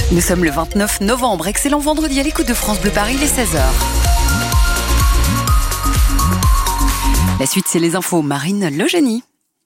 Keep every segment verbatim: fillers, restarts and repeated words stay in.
Nous sommes le vingt-neuf novembre. Excellent vendredi à l'écoute de France Bleu Paris, il est seize heures. La suite, c'est les infos. Marine Legenie.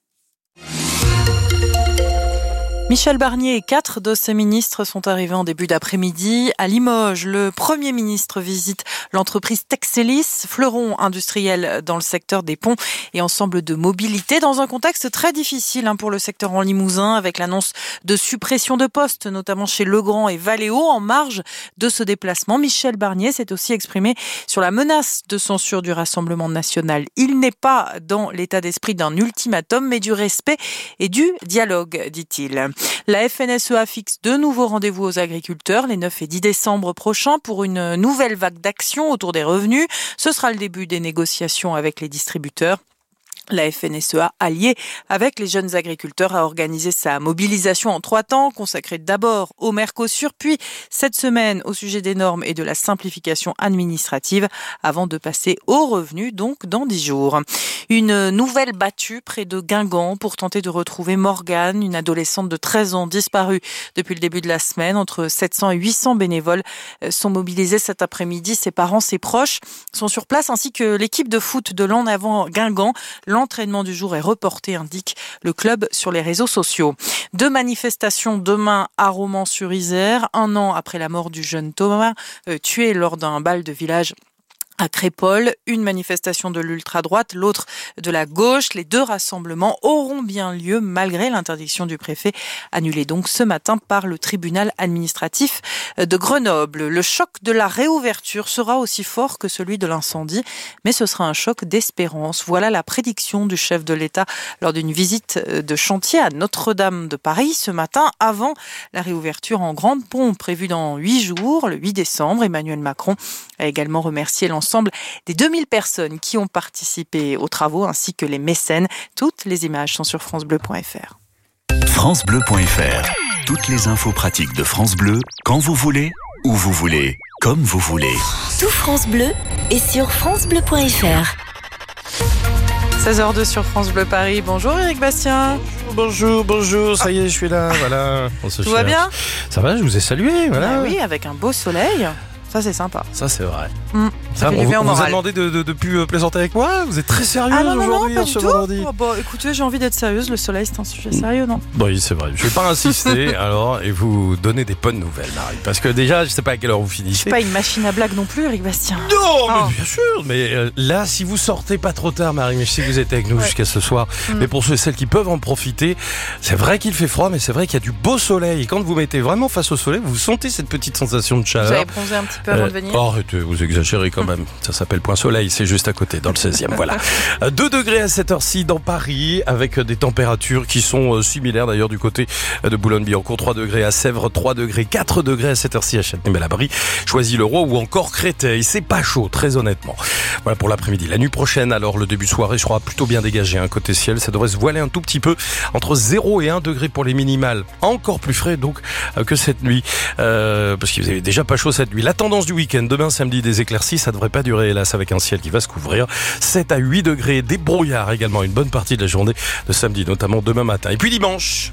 Michel Barnier et quatre de ses ministres sont arrivés en début d'après-midi à Limoges. Le Premier ministre visite l'entreprise Texelis, fleuron industriel dans le secteur des ponts et ensemble de mobilité, dans un contexte très difficile pour le secteur en Limousin, avec l'annonce de suppression de postes, notamment chez Legrand et Valeo. En marge de ce déplacement, Michel Barnier s'est aussi exprimé sur la menace de censure du Rassemblement national. Il n'est pas dans l'état d'esprit d'un ultimatum, mais du respect et du dialogue, dit-il. La F N S E A fixe de nouveaux rendez-vous aux agriculteurs les neuf et dix décembre prochains pour une nouvelle vague d'action autour des revenus. Ce sera le début des négociations avec les distributeurs. La F N S E A, alliée avec les jeunes agriculteurs, a organisé sa mobilisation en trois temps, consacrée d'abord au Mercosur, puis cette semaine au sujet des normes et de la simplification administrative, avant de passer aux revenus, donc dans dix jours. Une nouvelle battue près de Guingamp pour tenter de retrouver Morgane, une adolescente de treize ans disparue depuis le début de la semaine. Entre sept cents et huit cents bénévoles sont mobilisés cet après-midi. Ses parents, ses proches sont sur place, ainsi que l'équipe de foot de l'En Avant Guingamp. L'entraînement du jour est reporté, indique le club sur les réseaux sociaux. Deux manifestations demain à Romans-sur-Isère, un an après la mort du jeune Thomas, euh, tué lors d'un bal de village à Crépol. Une manifestation de l'ultra-droite, l'autre de la gauche. Les deux rassemblements auront bien lieu malgré l'interdiction du préfet, annulée donc ce matin par le tribunal administratif de Grenoble. Le choc de la réouverture sera aussi fort que celui de l'incendie, mais ce sera un choc d'espérance. Voilà la prédiction du chef de l'État lors d'une visite de chantier à Notre-Dame de Paris ce matin, avant la réouverture en grande pompe prévue dans huit jours, le huit décembre. Emmanuel Macron a également remercié l'ensemble des deux mille personnes qui ont participé aux travaux, ainsi que les mécènes. Toutes les images sont sur francebleu point f r. francebleu point f r. Toutes les infos pratiques de France Bleu, quand vous voulez, où vous voulez, comme vous voulez. Tout France Bleu est sur francebleu point f r. seize heures deux sur France Bleu Paris. Bonjour Eric Bastien. Bonjour, bonjour, ça y est, je suis là, voilà. On se Tout va bien ? Ça va, je vous ai salué, voilà. Ah oui, avec un beau soleil. Ça, c'est sympa. Ça, c'est vrai. Mmh, ça ça, fait on du bien au vous, on vous a moral. demandé de ne plus plaisanter avec moi ? Vous êtes très sérieuse Ah non, non, non, aujourd'hui, pas ce du tout. vendredi. Oh, bah, écoutez, j'ai envie d'être sérieuse. Le soleil, c'est un sujet sérieux, non ? Oui, c'est vrai. Je ne vais pas insister, alors, et vous donner des bonnes nouvelles, Marie. Parce que déjà, je ne sais pas à quelle heure vous Je finissez. suis pas une machine à blague non plus, Eric Bastien. Non, mais Oh. bien sûr. Mais euh, là, si vous sortez pas trop tard, Marie, mais je sais que vous êtes avec nous Ouais. jusqu'à ce soir. Mm. Mais pour ceux et celles qui peuvent en profiter, c'est vrai qu'il fait froid, mais c'est vrai qu'il y a du beau soleil. Et quand vous mettez vraiment face au soleil, vous sentez cette petite sensation de Vous chaleur. avez bronzé un petit peu avant Euh, de venir. oh, arrêtez, vous exagérez quand même. Ça s'appelle Point Soleil, c'est juste à côté, dans le seizième. Voilà. deux degrés à cette heure-ci dans Paris, avec des températures qui sont similaires d'ailleurs du côté de Boulogne-Billancourt. trois degrés à Sèvres, trois degrés, quatre degrés à cette heure-ci à Châtenay-Malabry, Choisy-le-Roi ou encore Créteil. C'est pas chaud, très honnêtement. Voilà pour l'après-midi. La nuit prochaine, alors, le début de soirée sera plutôt bien dégagé. Hein, côté ciel, ça devrait se voiler un tout petit peu. Entre zéro et un degré pour les minimales. Encore plus frais donc euh, que cette nuit. Euh, parce qu'il faisait déjà pas chaud cette nuit. La tendance du week-end, demain samedi, des éclaircies, ça devrait pas durer, hélas, avec un ciel qui va se couvrir. sept à huit degrés, des brouillards également une bonne partie de la journée de samedi, notamment demain matin. Et puis dimanche,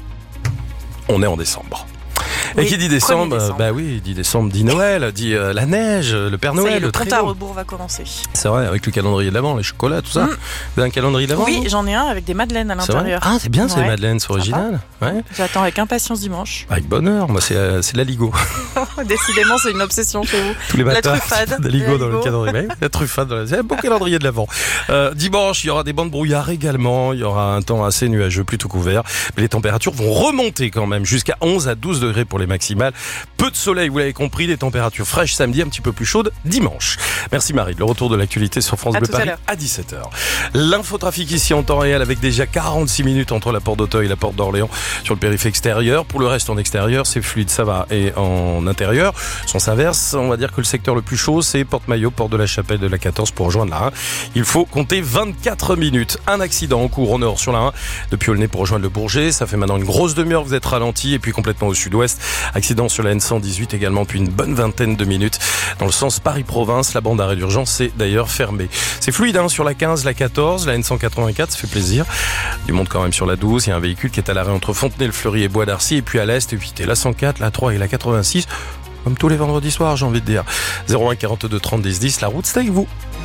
on est en décembre. Oui, Et qui dit décembre, premier décembre. bah oui, dit décembre, dit Noël, dit euh, la neige, le Père Ça y est, Noël, le le compte à traîneau. rebours va commencer. C'est vrai, avec le calendrier de l'Avent, les chocolats, tout ça. Mm. Vous avez un calendrier de l'Avent? Oui, vous j'en ai un avec des madeleines à C'est vrai l'intérieur. Ah, c'est bien, c'est Ouais. les madeleines, c'est original. Ouais. J'attends avec impatience dimanche. Avec bonheur, moi c'est euh, c'est de la Ligo. Décidément, c'est une obsession chez vous. Tous les La matins, truffade. de la Ligo La dans le Ligo. calendrier. La truffade dans la... C'est un beau calendrier de l'Avent. Euh, dimanche, il y aura des bandes brouillard également. Il y aura un temps assez nuageux, plutôt couvert. Mais les températures vont remonter quand même jusqu'à onze à douze degrés pour les maximales. Peu de soleil, vous l'avez compris, des températures fraîches samedi, un petit peu plus chaudes dimanche. Merci Marie. Le retour de l'actualité sur France À Bleu tout à Paris l'heure. à dix-sept heures. L'infotrafic ici en temps réel avec déjà quarante-six minutes entre la porte d'Auteuil et la porte d'Orléans sur le périph' extérieur. Pour le reste en extérieur, c'est fluide, ça va. Et en intérieur, intérieur. Sens inverse, on va dire que le secteur le plus chaud, c'est Porte-Maillot, Porte de la Chapelle de la quatorze pour rejoindre la un. Il faut compter vingt-quatre minutes. Un accident en cours au nord sur la un, depuis Aulnay pour rejoindre le Bourget. Ça fait maintenant une grosse demi-heure que vous êtes ralenti, et puis complètement au sud-ouest. Accident sur la N cent dix-huit également, puis une bonne vingtaine de minutes. Dans le sens Paris-Province, la bande d'arrêt d'urgence est d'ailleurs fermée. C'est fluide hein, sur la quinze, la quatorze, la N cent quatre-vingt-quatre, ça fait plaisir. Du monde quand même sur la douze, il y a un véhicule qui est à l'arrêt entre Fontenay-le-Fleury et Bois d'Arcy, et puis à l'est, évitez la cent quatre, la trois et la quatre-vingt-six, comme tous les vendredis soirs, j'ai envie de dire. zéro un quarante-deux trente dix dix, la route c'est avec vous.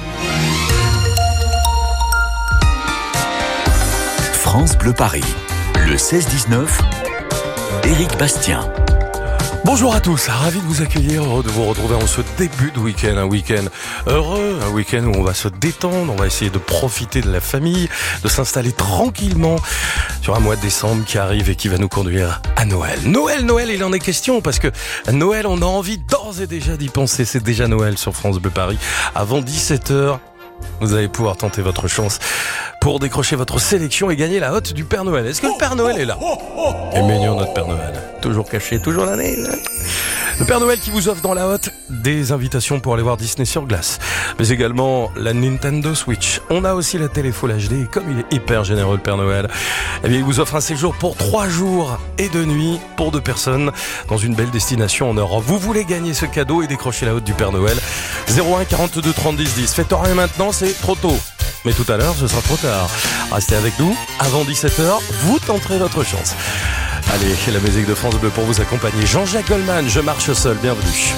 France Bleu Paris, le seize dix-neuf, Éric Bastien. Bonjour à tous, ravi de vous accueillir, heureux de vous retrouver en ce début de week-end, un week-end heureux, un week-end où on va se détendre, on va essayer de profiter de la famille, de s'installer tranquillement sur un mois de décembre qui arrive et qui va nous conduire à Noël. Noël, Noël, il en est question parce que Noël, on a envie d'ores et déjà d'y penser, c'est déjà Noël sur France Bleu Paris. Avant dix-sept heures, vous allez pouvoir tenter votre chance pour décrocher votre sélection et gagner la hotte du Père Noël. Est-ce que le Père Noël est là? Il est mignon notre Père Noël. Toujours caché, toujours l'année. Le Père Noël qui vous offre dans la hotte des invitations pour aller voir Disney sur glace, mais également la Nintendo Switch. On a aussi la télé Full H D et comme il est hyper généreux le Père Noël, eh bien il vous offre un séjour pour trois jours et deux nuits pour deux personnes dans une belle destination en Europe. Vous voulez gagner ce cadeau et décrocher la hotte du Père Noël? zéro un quarante-deux trente dix dix. Faites rien maintenant, c'est trop tôt. Mais tout à l'heure, ce sera trop tard. Restez avec nous. Avant dix-sept heures, vous tenterez votre chance. Allez, la musique de France Bleu pour vous accompagner. Jean-Jacques Goldman, Je marche seul. Bienvenue.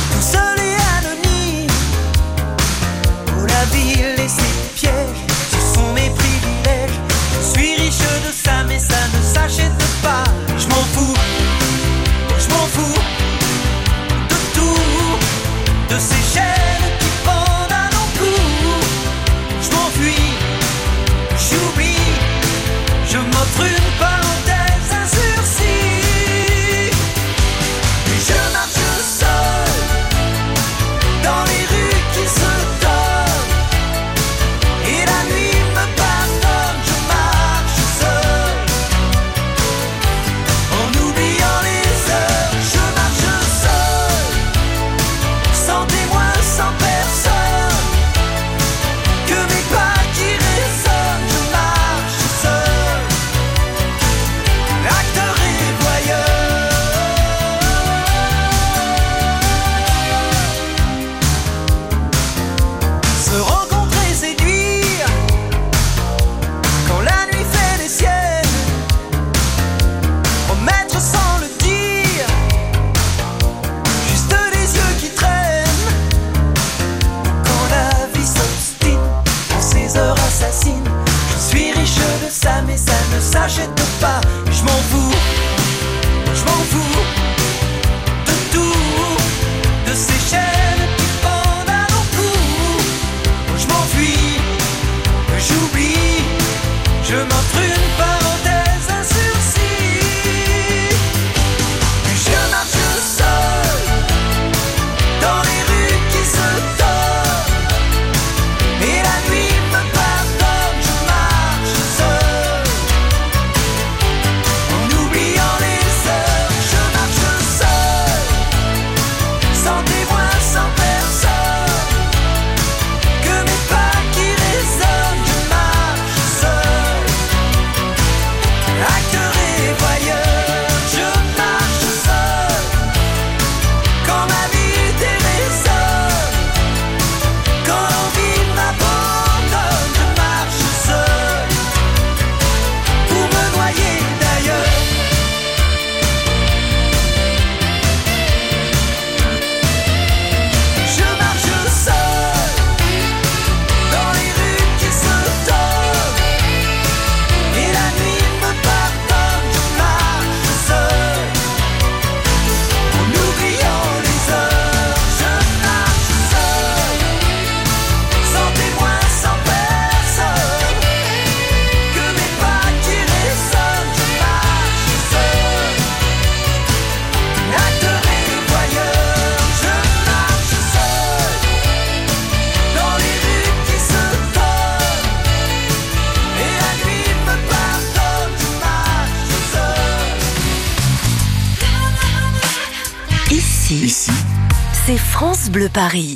Ville et ses pièges, c'est France Bleu Paris.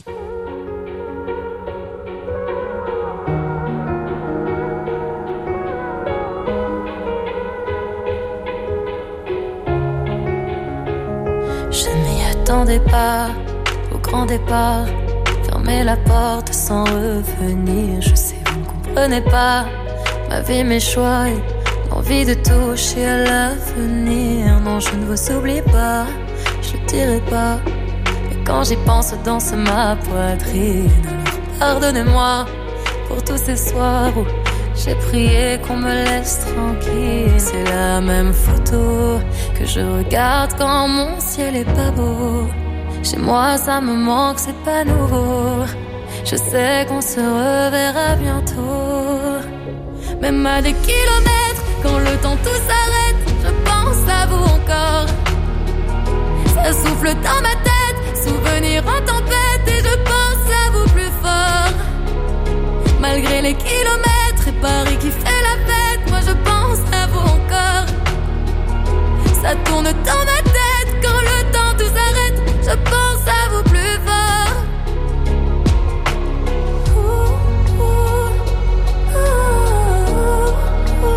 Je m'y attendais pas au grand départ. Fermer la porte sans revenir. Je sais, vous ne comprenez pas ma vie, mes choix et l'envie de toucher à l'avenir. Non, je ne vous oublie pas, je le dirai pas. Mais quand j'y pense, danse ma poitrine. Alors pardonnez-moi pour tous ces soirs où j'ai prié qu'on me laisse tranquille. C'est la même photo que je regarde quand mon ciel est pas beau. Chez moi ça me manque, c'est pas nouveau. Je sais qu'on se reverra bientôt. Même à des kilomètres, quand le temps tout s'arrête, je pense à vous encore. Ça souffle dans ma tête, souvenir en tempête, et je pense à vous plus fort. Malgré les kilomètres et Paris qui fait la fête, moi je pense à vous encore. Ça tourne dans ma tête quand le temps tout s'arrête, je pense à vous plus fort. Ouh, ouh, ouh,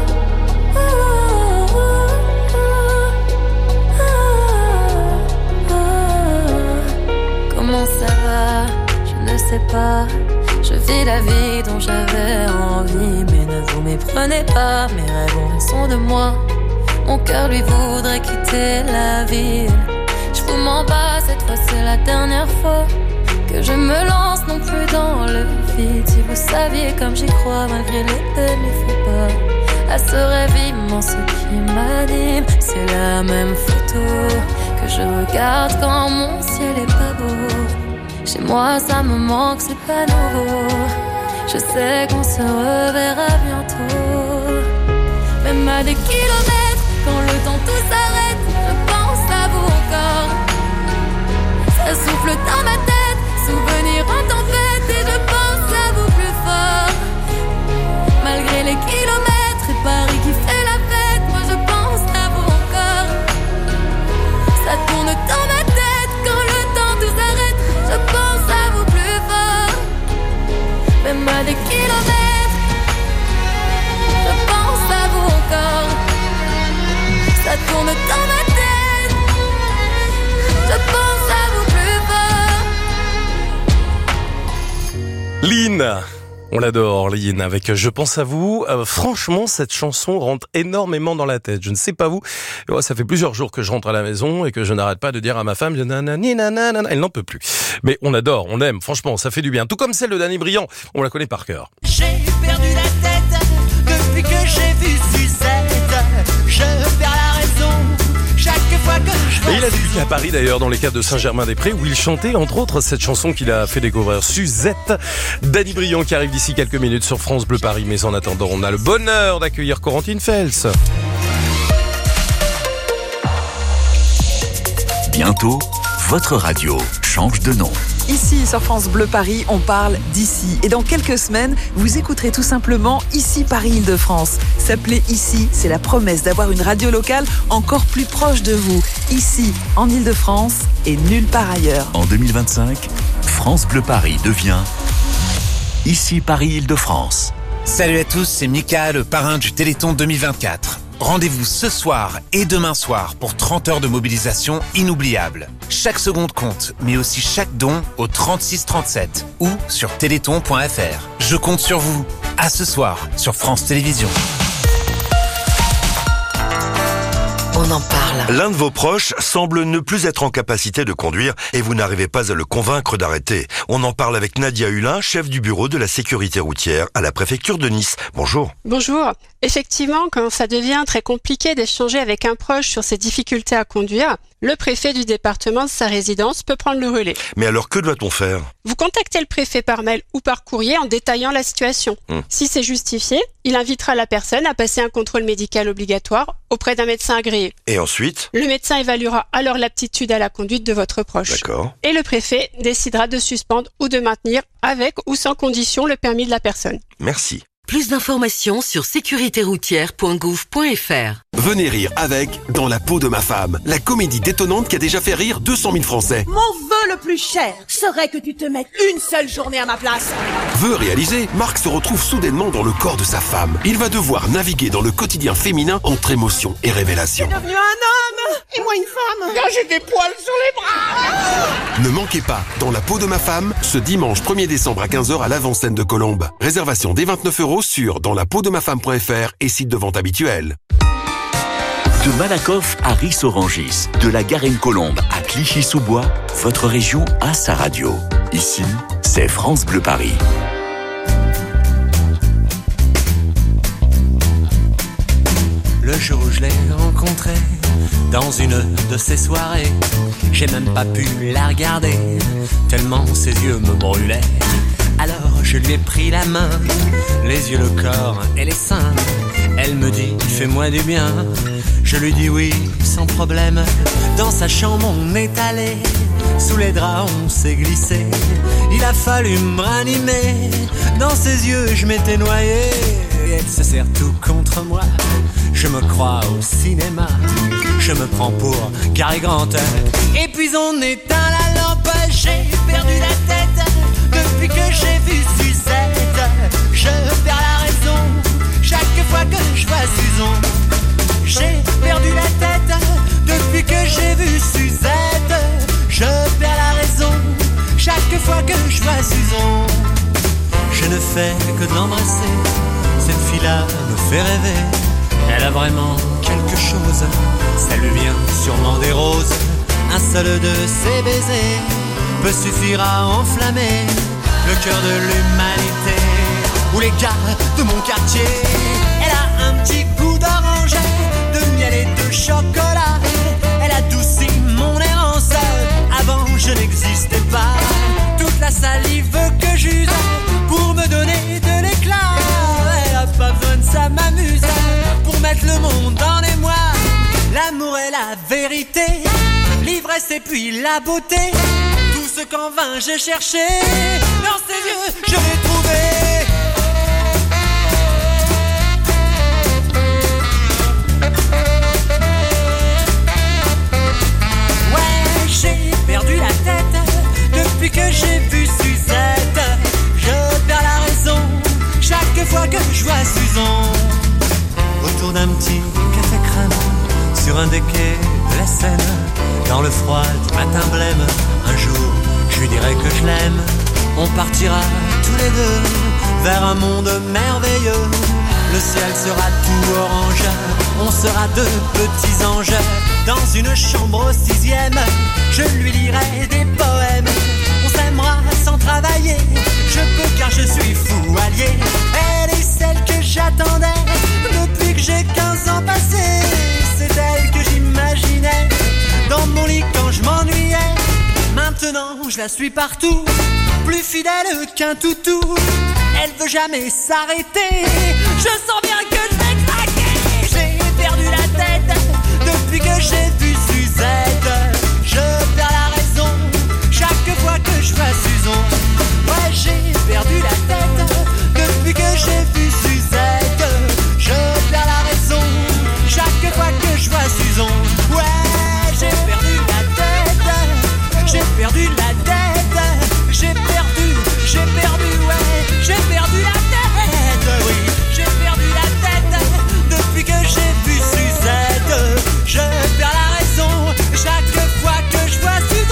ouh, ouh. Comment ça va? Je ne sais pas. Je vis la vie dont j'avais envie, mais ne vous méprenez pas, mes rêves ont raison de moi. Mon cœur lui voudrait quitter la ville. Je vous mens pas, cette fois c'est la dernière fois que je me lance non plus dans le vide. Si vous saviez comme j'y crois, malgré les peines, il faut pas à ce rêve immense qui m'anime. C'est la même photo que je regarde quand mon ciel est pas beau. Chez moi ça me manque, c'est pas nouveau. Je sais qu'on se reverra bientôt. Même à des kilomètres, quand le temps tout s'arrête, je pense à vous encore. Ça souffle dans ma tête, souvenir en tempête, et je pense à vous plus fort. Malgré les kilomètres et Paris qui fait la fête, moi je pense à vous encore. Ça tourne dans ma tête quand le temps tout s'arrête, je pense à vous plus fort. Même à des kilomètres, je pense à vous encore. Ça tourne dans ma tête, je pense à vous plus fort. Lynn, on l'adore, Lynn, avec Je pense à vous. Euh, franchement, cette chanson rentre énormément dans la tête. Je ne sais pas vous, mais moi, ça fait plusieurs jours que je rentre à la maison et que je n'arrête pas de dire à ma femme, nanani, nanana, elle n'en peut plus. Mais on adore, on aime, franchement, ça fait du bien. Tout comme celle de Danny Briand, on la connaît par cœur. J'ai perdu la tête depuis que j'ai vu Suzette. Je perds la raison chaque fois que je vois. Et il a débuté à Paris d'ailleurs, dans les cadres de Saint-Germain-des-Prés, où il chantait entre autres cette chanson qu'il a fait découvrir, Suzette. Danny Briand qui arrive d'ici quelques minutes sur France Bleu Paris. Mais en attendant, on a le bonheur d'accueillir Corentine Fels. Bientôt, votre radio change de nom. Ici, sur France Bleu Paris, on parle d'ici. Et dans quelques semaines, vous écouterez tout simplement Ici Paris-Île-de-France. S'appeler Ici, c'est la promesse d'avoir une radio locale encore plus proche de vous. Ici, en Île-de-France et nulle part ailleurs. En deux mille vingt-cinq, France Bleu Paris devient Ici Paris-Île-de-France. Salut à tous, c'est Mika, le parrain du Téléthon deux mille vingt-quatre. Rendez-vous ce soir et demain soir pour trente heures de mobilisation inoubliables. Chaque seconde compte, mais aussi chaque don au trente-six trente-sept ou sur téléthon point f r. Je compte sur vous. À ce soir sur France Télévisions. On en parle. L'un de vos proches semble ne plus être en capacité de conduire et vous n'arrivez pas à le convaincre d'arrêter. On en parle avec Nadia Hulin, chef du bureau de la sécurité routière à la préfecture de Nice. Bonjour. Bonjour. Effectivement, quand ça devient très compliqué d'échanger avec un proche sur ses difficultés à conduire, le préfet du département de sa résidence peut prendre le relais. Mais alors que doit-on faire ? Vous contactez le préfet par mail ou par courrier en détaillant la situation. Hum. Si c'est justifié, il invitera la personne à passer un contrôle médical obligatoire auprès d'un médecin agréé. Et ensuite ? Le médecin évaluera alors l'aptitude à la conduite de votre proche. D'accord. Et le préfet décidera de suspendre ou de maintenir avec ou sans condition le permis de la personne. Merci. Plus d'informations sur sécurité routière point gouv point f r. Venez rire avec Dans la peau de ma femme, la comédie détonnante qui a déjà fait rire deux cent mille Français. Mon vœu le plus cher serait que tu te mettes une seule journée à ma place. Vœu réalisé, Marc se retrouve soudainement dans le corps de sa femme. Il va devoir naviguer dans le quotidien féminin entre émotion et révélation. Tu es devenu un homme et moi une femme. Là, j'ai des poils sur les bras. Ne manquez pas Dans la peau de ma femme, ce dimanche premier décembre à quinze heures à l'avant-scène de Colombes. Réservation dès vingt-neuf euros sur dans la peau de ma femme point f r et site de vente habituel. De Malakoff à Ris-Orangis, de la Garenne-Colombe à Clichy-sous-Bois, votre région a sa radio. Ici, c'est France Bleu Paris. Le jour où je l'ai rencontrée dans une de ces soirées, j'ai même pas pu la regarder, tellement ses yeux me brûlaient. Alors je lui ai pris la main, les yeux, le corps et les seins. Elle me dit, fais-moi du bien. Je lui dis oui, sans problème. Dans sa chambre on est allé, sous les draps on s'est glissé. Il a fallu me ranimer, dans ses yeux je m'étais noyé. Et elle se serre tout contre moi, je me crois au cinéma. Je me prends pour Cary Grant. Et puis on éteint la lampe, j'ai perdu la tête. Depuis que j'ai vu Suzette, je perds la raison. Chaque fois que je vois Suzon, j'ai perdu la tête. Depuis que j'ai vu Suzette, je perds la raison. Chaque fois que je vois Suzon, je ne fais que de l'embrasser. Cette fille-là me fait rêver. Elle a vraiment quelque chose, ça lui vient sûrement des roses. Un seul de ses baisers peut suffire à enflammer le cœur de l'humanité. Ou les gars de mon quartier. Elle a un petit goût d'orange, de miel et de chocolat. Elle adoucit mon errance, avant je n'existais pas. Toute la salive que j'use pour me donner de l'éclat. Elle a pas besoin de ça, m'amuse pour mettre le monde en émoi. L'amour est la vérité, l'ivresse et puis la beauté. Tout ce qu'en vain j'ai cherché, dans ses yeux je l'ai trouvé. Ouais, j'ai perdu la tête depuis que j'ai vu Suzette. Je perds la raison chaque fois que je vois Suzon. Autour d'un petit café crème, sur un des quais de la Seine, dans le froid du matin blême, un jour je lui dirai que je l'aime. On partira tous les deux vers un monde merveilleux. Le ciel sera tout orange, on sera deux petits anges. Dans une chambre au sixième, je lui lirai des poèmes. On s'aimera sans travailler, je peux car je suis fou allié. Elle est celle que j'attendais depuis que j'ai quinze ans passés. C'est elle que j'imaginais dans mon lit quand je m'ennuyais. Maintenant je la suis partout, plus fidèle qu'un toutou. Elle veut jamais s'arrêter, je sens bien que je vais craquer. J'ai perdu la tête depuis que j'ai vu Suzette. Je perds la raison chaque fois que je vois Suzon. Ouais, j'ai perdu la tête depuis que j'ai vu Suzette. Je perds la raison chaque fois que je vois Suzon. Ouais, j'ai perdu la tête, j'ai perdu la tête, j'ai perdu, j'ai perdu, ouais, j'ai perdu la tête, oui, j'ai perdu la tête depuis que j'ai vu Suzette. Je perds la raison chaque fois que je vois Suzon.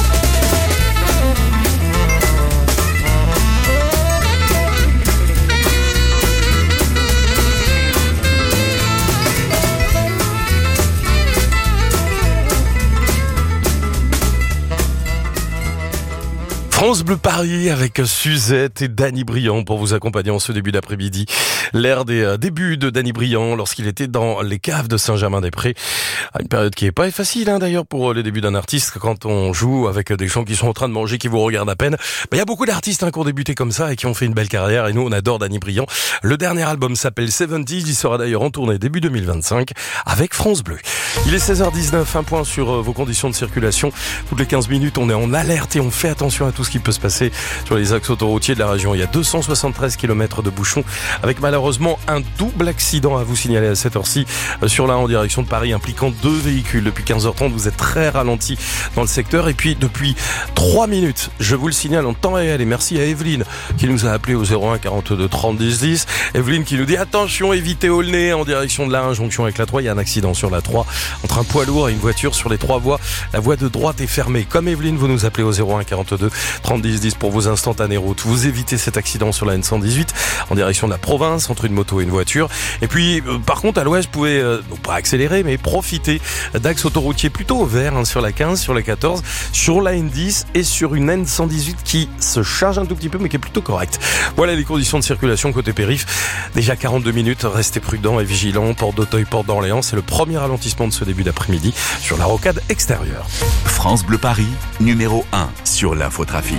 France Bleu Paris avec Suzette et Danny Briand pour vous accompagner en ce début d'après-midi. L'ère des euh, débuts de Danny Briand lorsqu'il était dans les caves de Saint-Germain-des-Prés. Une période qui est pas facile hein, d'ailleurs pour les débuts d'un artiste quand on joue avec des gens qui sont en train de manger, qui vous regardent à peine. Il y a beaucoup d'artistes hein, qui ont débuté comme ça et qui ont fait une belle carrière et nous on adore Danny Briand. Le dernier album s'appelle soixante-dix, il sera d'ailleurs en tournée début deux mille vingt-cinq avec France Bleu. Il est seize heures dix-neuf, un point sur vos conditions de circulation. Toutes les quinze minutes on est en alerte et on fait attention à tout ce qui peut se passer sur les axes autoroutiers de la région. Il y a deux cent soixante-treize kilomètres de bouchons avec malheureusement un double accident à vous signaler à cette heure-ci sur la en direction de Paris impliquant deux véhicules. Depuis quinze heures trente, vous êtes très ralenti dans le secteur et puis depuis trois minutes, je vous le signale en temps réel et merci à Evelyne qui nous a appelé au zéro un quarante-deux trente dix dix. Evelyne qui nous dit attention, évitez Aulnay en direction de la injonction avec la trois. Il y a un accident sur la trois entre un poids lourd et une voiture sur les trois voies. La voie de droite est fermée. Comme Evelyne, vous nous appelez au zéro un quarante-deux trente dix dix pour vos instantanés routes. Vous évitez cet accident sur la N cent dix-huit en direction de la province entre une moto et une voiture. Et puis, euh, par contre, à l'ouest, vous pouvez euh, non pas accélérer, mais profiter d'axes autoroutiers plutôt verts hein, sur la quinze, sur la quatorze, sur la N dix et sur une N cent dix-huit qui se charge un tout petit peu, mais qui est plutôt correcte. Voilà les conditions de circulation côté périph. Déjà quarante-deux minutes, restez prudents et vigilants. Porte d'Auteuil, porte d'Orléans, c'est le premier ralentissement de ce début d'après-midi sur la rocade extérieure. France Bleu Paris, numéro un sur l'infotrafic.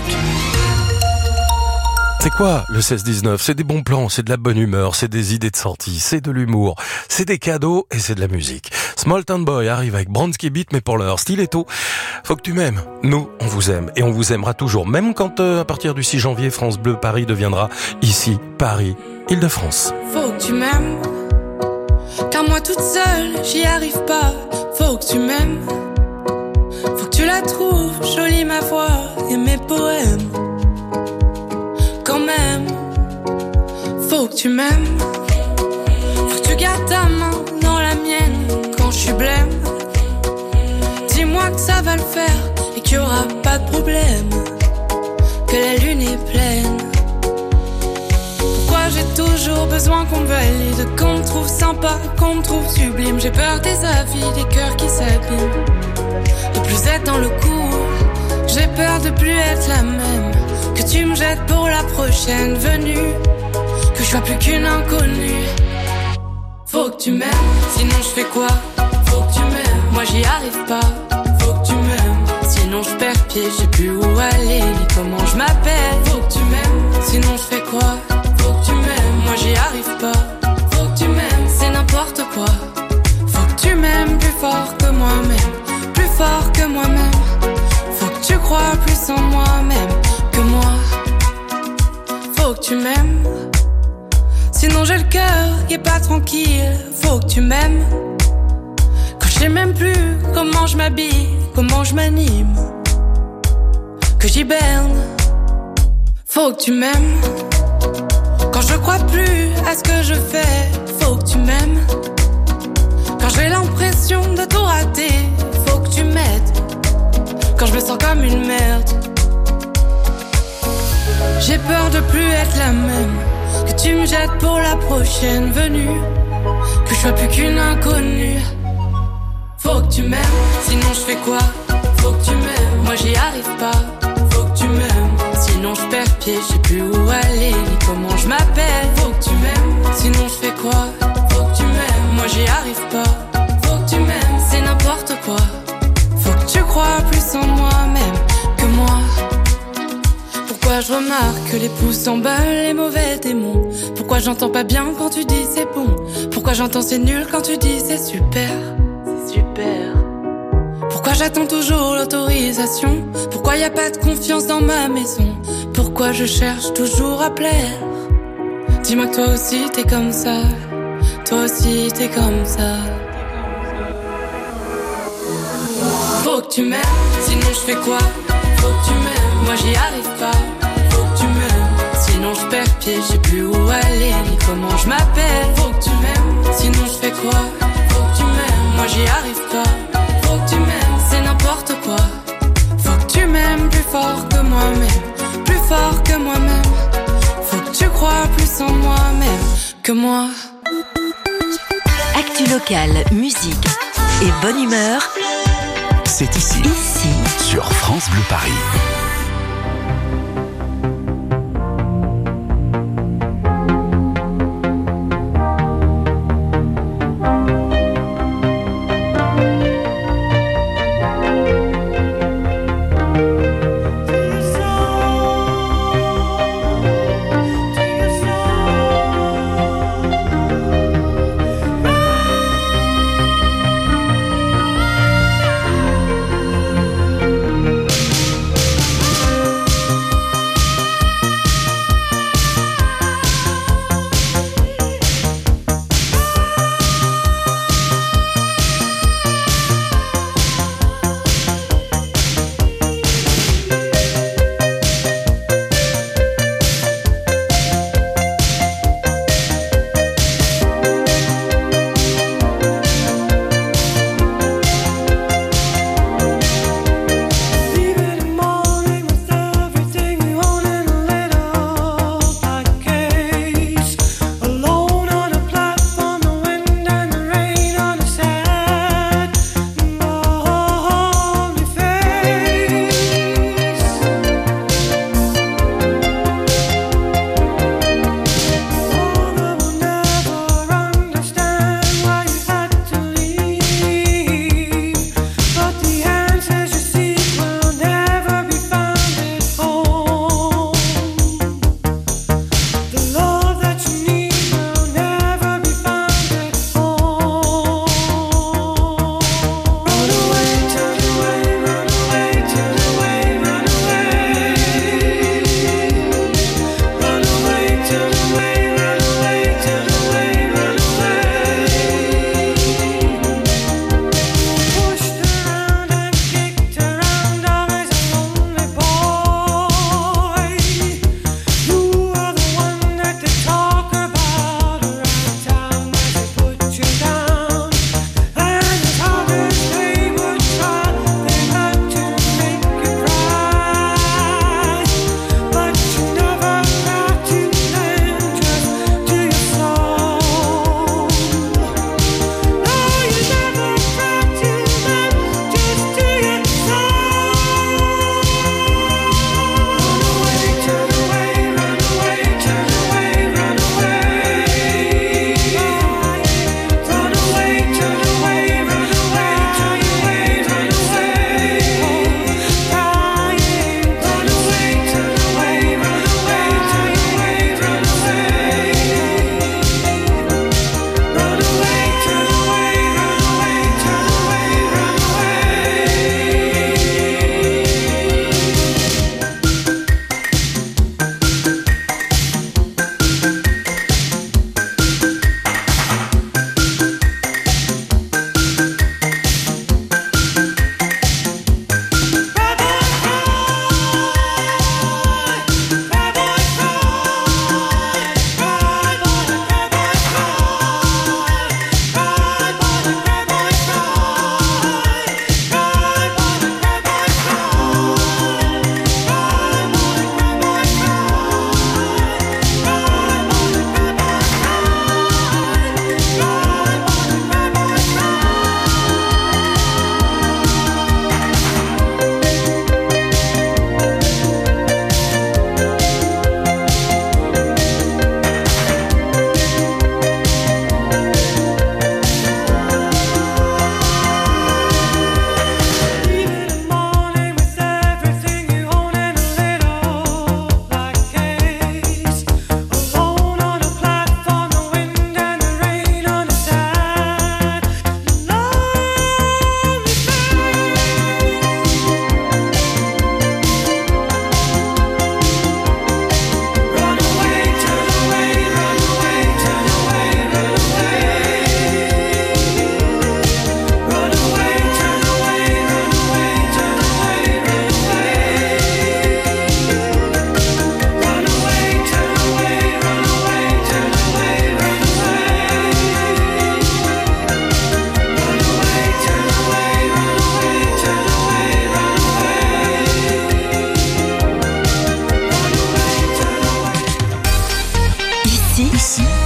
C'est quoi le seize dix-neuf? C'est des bons plans, c'est de la bonne humeur, c'est des idées de sortie, c'est de l'humour, c'est des cadeaux et c'est de la musique. Small Town Boy arrive avec Bronski Beat, mais pour l'heure, stiletto. Faut que tu m'aimes. Nous, on vous aime et on vous aimera toujours, même quand euh, à partir du six janvier, France Bleu Paris deviendra ici, Paris, Île-de-France. Faut que tu m'aimes, car moi toute seule, j'y arrive pas. Faut que tu m'aimes, faut que tu la trouves jolie ma voix et mes poèmes. Quand même, faut que tu m'aimes, faut que tu gardes ta main dans la mienne quand je suis blême. Dis-moi que ça va le faire et qu'il y aura pas de problème, que la lune est pleine. Pourquoi j'ai toujours besoin qu'on me valide, qu'on me trouve sympa, qu'on me trouve sublime. J'ai peur des avis, des cœurs qui s'abîment, de plus être dans le coup. J'ai peur de plus être la même, que tu me jettes pour la prochaine venue, que je sois plus qu'une inconnue. Faut que tu m'aimes, sinon je fais quoi? Faut que tu m'aimes, moi j'y arrive pas. Faut que tu m'aimes, sinon je perds pied, je sais plus où aller, ni comment je m'appelle. Faut que tu m'aimes, sinon je fais quoi? Faut que tu m'aimes, moi j'y arrive pas. Faut que tu m'aimes, c'est n'importe quoi. Faut que tu m'aimes plus fort que moi-même, plus fort que moi-même. Faut que tu crois plus en moi-même que moi. Faut que tu m'aimes, sinon j'ai le cœur qui est pas tranquille. Faut que tu m'aimes, quand je sais même plus comment je m'habille, comment je m'anime, que j'hiberne. Faut que tu m'aimes, quand je crois plus à ce que je fais. Faut que tu m'aimes, quand j'ai l'impression de tout rater. Faut que tu m'aides, quand je me sens comme une merde. J'ai peur de plus être la même, que tu me jettes pour la prochaine venue, que je sois plus qu'une inconnue. Faut que tu m'aimes, sinon je fais quoi? Faut que tu m'aimes, moi j'y arrive pas. Faut que tu m'aimes, sinon je perds pied, je sais plus où aller, ni comment je m'appelle. Faut que tu m'aimes, sinon je fais quoi? Faut que tu m'aimes, moi j'y arrive pas. Faut que tu m'aimes, c'est n'importe quoi. Faut que tu crois plus en moi-même que moi. Pourquoi je remarque que les pouces s'emballent, les mauvais démons? Pourquoi j'entends pas bien quand tu dis c'est bon? Pourquoi j'entends c'est nul quand tu dis c'est super? C'est super. Pourquoi j'attends toujours l'autorisation? Pourquoi y a pas de confiance dans ma maison? Pourquoi je cherche toujours à plaire? Dis-moi que toi aussi t'es comme ça, toi aussi t'es comme ça. Faut que tu m'aimes, sinon je fais quoi? Faut que tu m'aimes, moi j'y arrive pas. Faut que tu m'aimes, sinon je perds pied, je sais plus où aller, ni comment je m'appelle. Faut que tu m'aimes, sinon je fais quoi? Faut que tu m'aimes, moi j'y arrive pas. Faut que tu m'aimes, c'est n'importe quoi. Faut que tu m'aimes plus fort que moi-même, plus fort que moi-même. Faut que tu crois plus en moi-même que moi. Actu locale, musique et bonne humeur. C'est ici, ici, sur France Bleu Paris.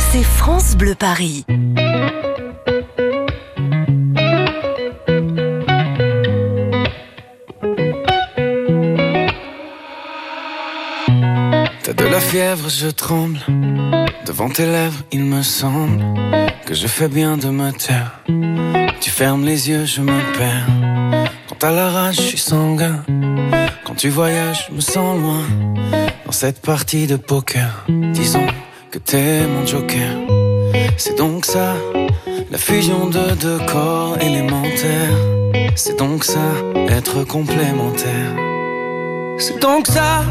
c'est France Bleu Paris. T'as de la fièvre, je tremble. Devant tes lèvres, il me semble que je fais bien de me taire. Tu fermes les yeux, je me perds. Quand t'as la rage, je suis sanguin. Quand tu voyages, je me sens loin. Dans cette partie de poker, disons que t'es mon joker. C'est donc ça, la fusion de deux corps élémentaires. C'est donc ça, être complémentaire. C'est donc ça,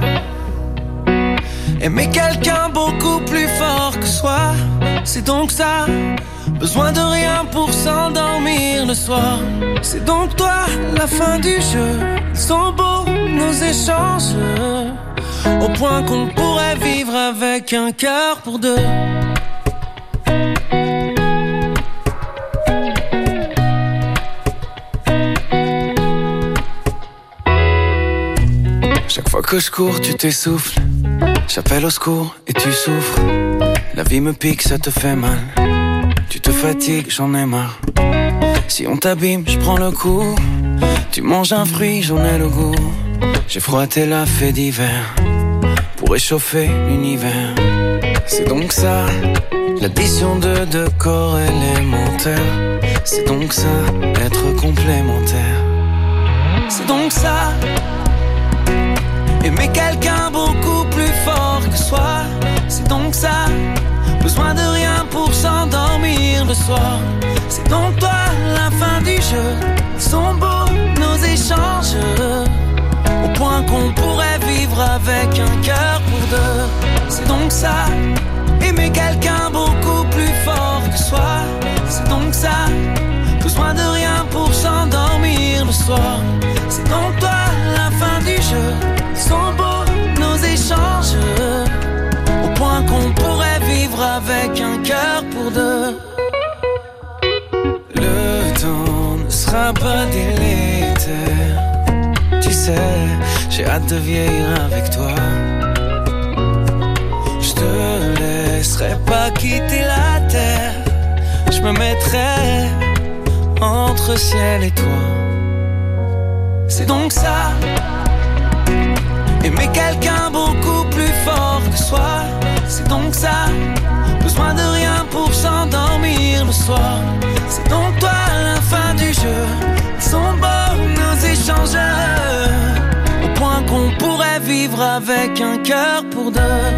aimer quelqu'un beaucoup plus fort que soi. C'est donc ça, besoin de rien pour s'endormir le soir. C'est donc toi, la fin du jeu. Ils sont beaux nos échanges, au point qu'on pourrait vivre avec un cœur pour deux. Chaque fois que je cours, tu t'essouffles. J'appelle au secours et tu souffres. La vie me pique, ça te fait mal. Tu te fatigues, j'en ai marre. Si on t'abîme, je prends le coup. Tu manges un fruit, j'en ai le goût. J'ai froissé la fée d'hiver pour réchauffer l'univers. C'est donc ça, l'addition de deux corps élémentaires. C'est donc ça, être complémentaire. C'est donc ça, aimer quelqu'un beaucoup plus fort que soi. C'est donc ça, besoin de rien pour s'endormir le soir. C'est donc toi, la fin du jeu. Ils sont beaux nos échanges, au point qu'on pourrait vivre avec un cœur pour deux. C'est donc ça, aimer quelqu'un beaucoup plus fort que soi. C'est donc ça, besoin de rien pour s'endormir le soir. C'est donc toi, la fin du jeu. Ils sont beaux nos échanges, au point qu'on pourrait vivre avec un cœur pour deux. Le temps ne sera pas délétère. Tu sais, j'ai hâte de vieillir avec toi. Je te laisserai pas quitter la terre. Je me mettrai entre ciel et toi. C'est donc ça, aimer quelqu'un beaucoup plus fort que soi. C'est donc ça, besoin de rien pour s'endormir le soir. C'est donc toi, la fin du jeu. Ils sont beaux nos échanges, au point qu'on pourrait vivre avec un cœur pour deux.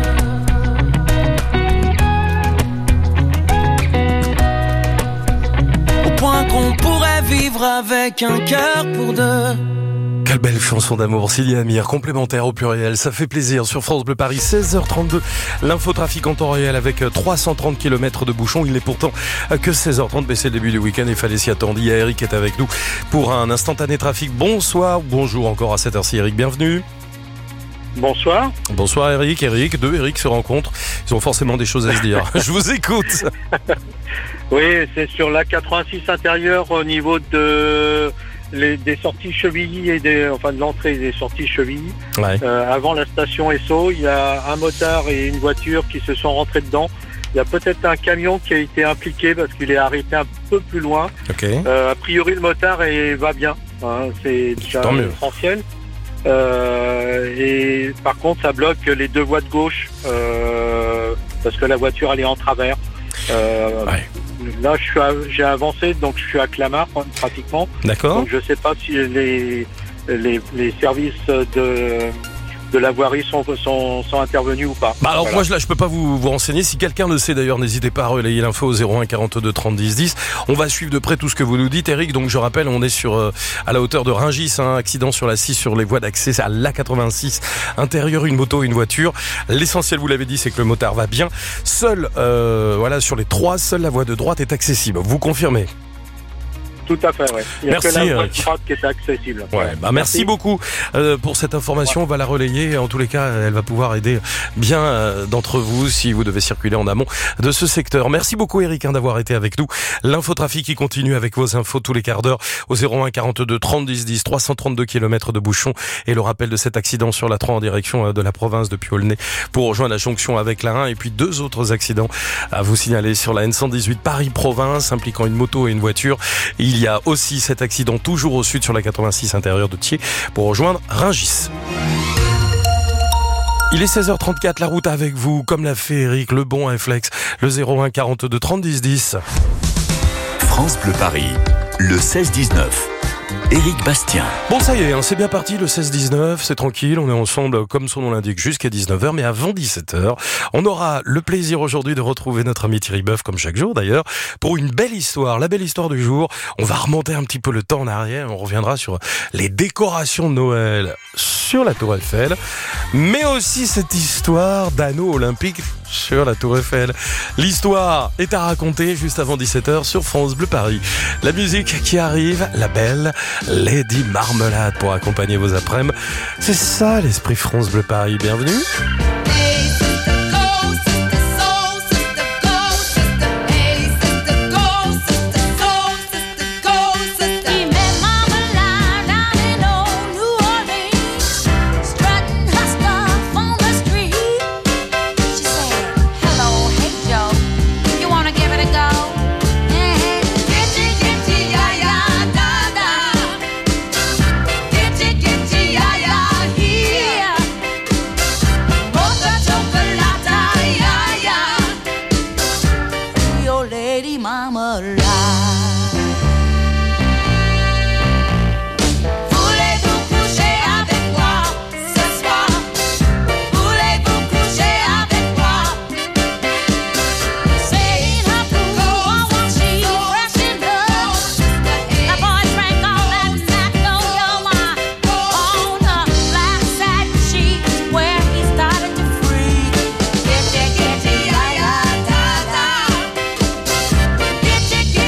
Au point qu'on pourrait vivre avec un cœur pour deux. Quelle belle chanson d'amour, Sylvie Amir, complémentaire au pluriel, ça fait plaisir sur France Bleu Paris, seize heures trente-deux, l'infotrafic en temps réel avec trois cent trente kilomètres de bouchons, il n'est pourtant que seize heures trente, mais c'est le début du week-end, il fallait s'y attendre. Il y a Eric qui est avec nous pour un instantané trafic. Bonsoir, bonjour encore à cette heure-ci Eric, bienvenue. Bonsoir. Bonsoir Eric, Eric, deux Eric se rencontrent, ils ont forcément des choses à se dire. Je vous écoute. Oui, c'est sur la quatre-vingt-six intérieure au niveau de... Les, des sorties Chevilly et des, enfin de l'entrée des sorties Chevilly. Ouais. Euh, avant la station Esso, il y a un motard et une voiture qui se sont rentrés dedans. Il y a peut-être un camion qui a été impliqué parce qu'il est arrêté un peu plus loin. Okay. Euh, a priori, le motard est, va bien. Hein, c'est déjà essentiel. Euh, et par contre, ça bloque les deux voies de gauche euh, parce que la voiture elle est en travers. Euh, ouais. Là, je suis à, j'ai avancé, donc je suis à Clamart pratiquement. D'accord. Donc je ne sais pas si les, les, les services de, de la voirie sont, sont, sont intervenus ou pas. Bah alors voilà. moi, je, là, je peux pas vous, vous renseigner. Si quelqu'un le sait d'ailleurs, n'hésitez pas à relayer l'info au zéro un quarante-deux trente dix dix. On va suivre de près tout ce que vous nous dites, Eric. Donc je rappelle, on est sur euh, à la hauteur de Rungis, hein, accident sur la six sur les voies d'accès à l'A quatre-vingt-six. Intérieur, une moto, une voiture. L'essentiel, vous l'avez dit, c'est que le motard va bien. Seul, euh, voilà, sur les trois, seule la voie de droite est accessible. Vous confirmez ? Tout à fait, ouais. Il n'y a Merci, que la voie Eric. droite qui est accessible. Ouais, bah merci, merci beaucoup euh, pour cette information. On va la relayer. En tous les cas, elle va pouvoir aider bien euh, d'entre vous si vous devez circuler en amont de ce secteur. Merci beaucoup, Eric, hein, d'avoir été avec nous. L'infotrafic qui continue avec vos infos tous les quarts d'heure au zéro un quarante-deux trente dix dix, trois cent trente-deux kilomètres de bouchons et le rappel de cet accident sur la trois en direction de la province depuis Aulnay pour rejoindre la jonction avec la un et puis deux autres accidents à vous signaler sur la N cent dix-huit Paris-Province impliquant une moto et une voiture. Il y a aussi cet accident toujours au sud sur la quatre-vingt-six intérieure de Thiers pour rejoindre Rungis. Il est seize heures trente-quatre, la route avec vous, comme l'a fait Eric, le bon réflexe, le zéro un quarante-deux trente dix dix. France Bleu Paris, le seize dix-neuf. Éric Bastien. Bon, ça y est, hein, c'est bien parti, le seize dix-neuf, c'est tranquille, on est ensemble, comme son nom l'indique, jusqu'à dix-neuf heures, mais avant dix-sept heures, on aura le plaisir aujourd'hui de retrouver notre ami Thierry Boeuf, comme chaque jour d'ailleurs, pour une belle histoire, la belle histoire du jour. On va remonter un petit peu le temps en arrière, on reviendra sur les décorations de Noël sur la Tour Eiffel, mais aussi cette histoire d'anneau olympique sur la Tour Eiffel. L'histoire est à raconter juste avant dix-sept heures sur France Bleu Paris. La musique qui arrive, la belle Lady Marmelade pour accompagner vos après-midi. C'est ça l'esprit France Bleu Paris. Bienvenue. Get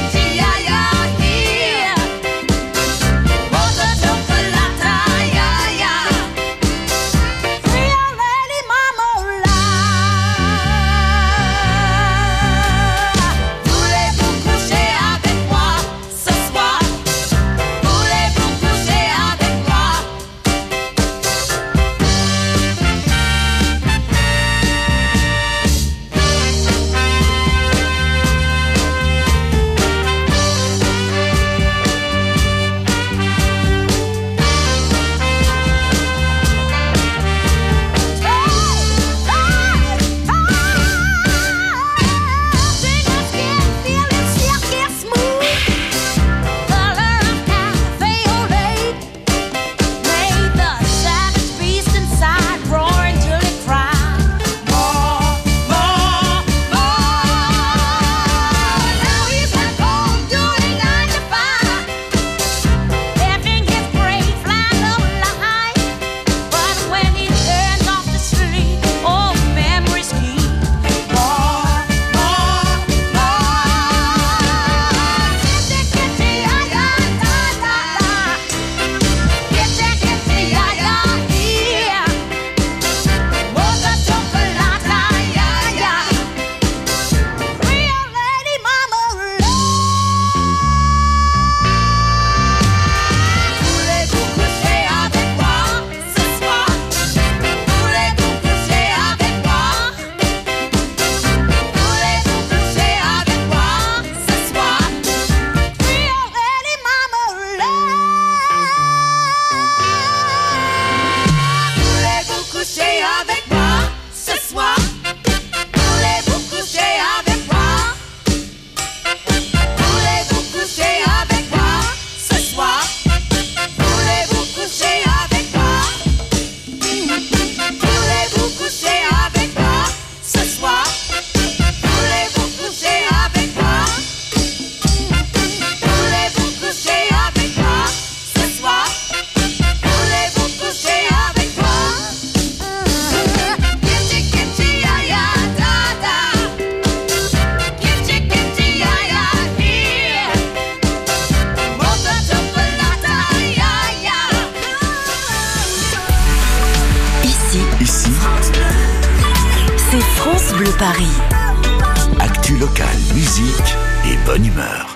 Paris. Actu locale, musique et bonne humeur.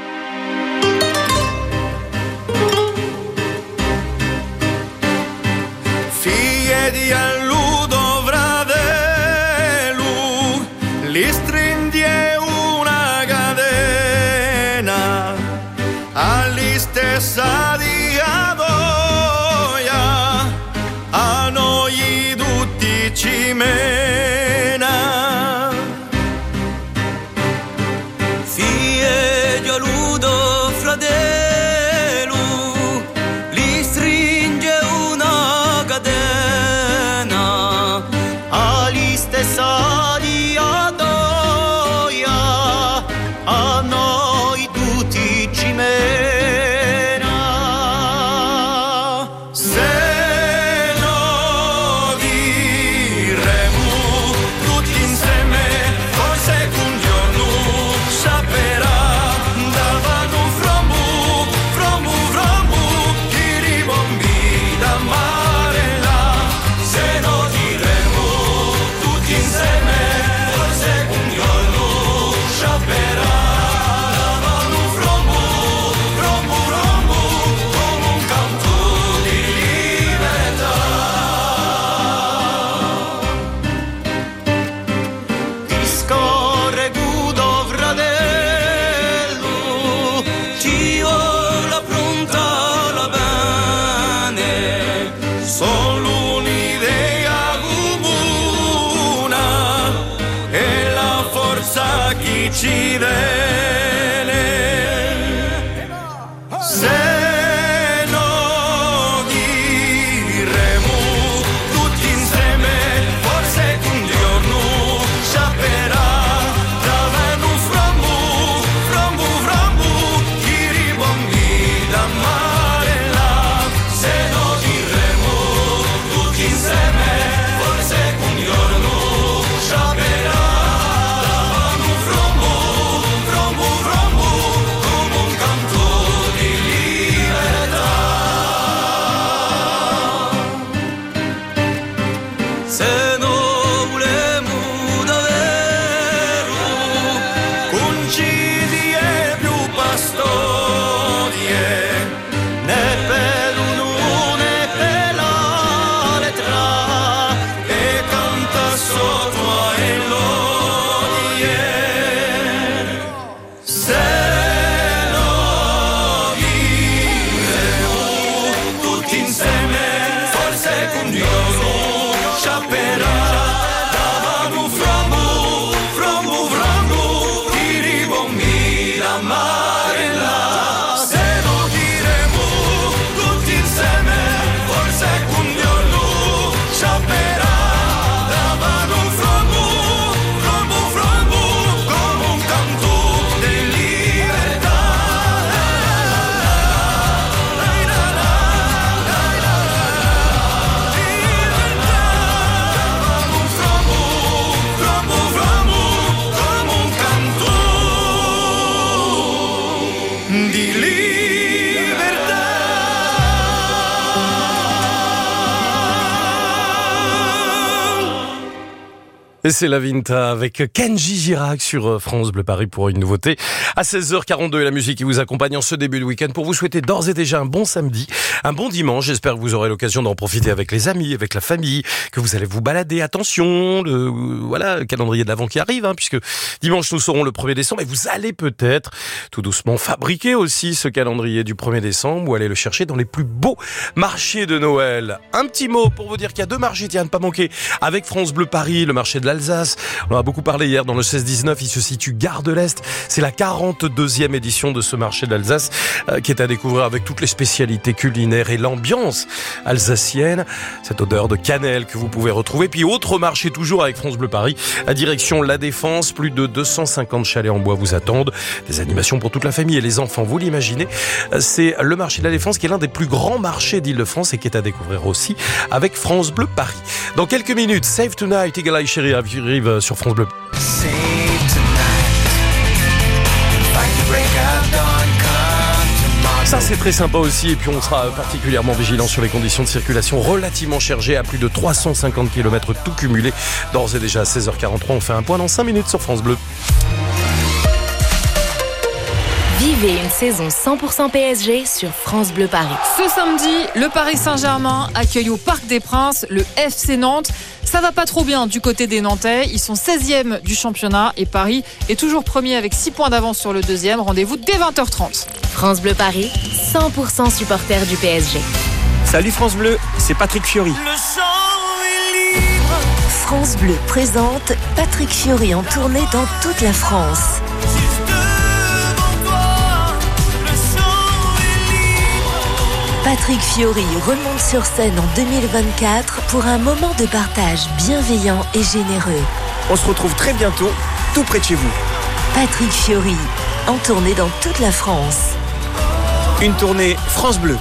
Figlie di Alludo Vradelu, li stringe una catena, alla stessa di Adoia, a noi tutti ci mena. Figlie di Alludo Vradelu, li stringe una catena, alla stessa di Adoia, a noi tutti ci mena. Se lo diremo tutti insieme, forse un giorno saprà. Davano fromu, fromu, fromu, chi ribombi da mare là. Se lo diremo tutti insieme, forse un giorno saprà. Davano fromu, fromu, fromu, come un canto di libertà. Discorre Guido Fratello, ci vuole affrontarla bene, solo un'idea comune e la forza che ci tiene. Se lo diremo tutti insieme, forse un giorno saprà. Davano fromu, fromu, fromu, chi ribombi da mare là. Se lo diremo tutti insieme, forse un giorno saprà. Davano fromu, fromu, fromu, come un canto di libertà. Se non volemo davvero concidi e più pastorie, né per uno né per la lettera, e canta sotto a elodie. Se lo diremo tutti insieme, forse un giorno saprà. Davano fromu, fromu, fromu, chi ribombi da mare là. Se lo diremo tutti insieme, forse un giorno saprà. Davano fromu, fromu, fromu, come un canto di libertà. Davano fromu, fromu, fromu, come un canto di libertà. Et c'est la Vinta avec Kenji Girac sur France Bleu Paris pour une nouveauté. À seize heures quarante-deux, et la musique qui vous accompagne en ce début de week-end pour vous souhaiter d'ores et déjà un bon samedi, un bon dimanche. J'espère que vous aurez l'occasion d'en profiter avec les amis, avec la famille, que vous allez vous balader. Attention, le, voilà, le calendrier de l'Avent qui arrive, hein, puisque dimanche nous serons le premier décembre et vous allez peut-être tout doucement fabriquer aussi ce calendrier du premier décembre ou aller le chercher dans les plus beaux marchés de Noël. Un petit mot pour vous dire qu'il y a deux marchés, tiens, à ne pas manquer, avec France Bleu Paris, le marché de l'Alsace. On en a beaucoup parlé hier dans le seize dix-neuf, il se situe Gare de l'Est. C'est la quarante-deuxième édition de ce marché d'Alsace euh, qui est à découvrir avec toutes les spécialités culinaires et l'ambiance alsacienne, cette odeur de cannelle que vous pouvez retrouver. Puis autre marché toujours avec France Bleu Paris, à direction La Défense, plus de deux cent cinquante chalets en bois vous attendent, des animations pour toute la famille et les enfants, vous l'imaginez. C'est le marché de La Défense qui est l'un des plus grands marchés d'Île-de-France et qui est à découvrir aussi avec France Bleu Paris. Dans quelques minutes, Save Tonight, Eagle Eye Cherry arrive sur France Bleu. Save tonight, fight the break of dawn, come tomorrow. Ça c'est très sympa aussi et puis on sera particulièrement vigilant sur les conditions de circulation relativement chargées à plus de trois cent cinquante kilomètres tout cumulé. D'ores et déjà à seize heures quarante-trois, on fait un point dans cinq minutes sur France Bleu. Vivez une saison cent pour cent P S G sur France Bleu Paris. Ce samedi, le Paris Saint-Germain accueille au Parc des Princes le F C Nantes. Ça va pas trop bien du côté des Nantais. Ils sont seizième du championnat et Paris est toujours premier avec six points d'avance sur le deuxième. Rendez-vous dès vingt heures trente. France Bleu Paris, cent pour cent supporter du P S G. Salut France Bleu, c'est Patrick Fiori. Le sang est libre. France Bleu présente Patrick Fiori en tournée dans toute la France. Patrick Fiori remonte sur scène en deux mille vingt-quatre pour un moment de partage bienveillant et généreux. On se retrouve très bientôt, tout près de chez vous. Patrick Fiori, en tournée dans toute la France. Une tournée France Bleu.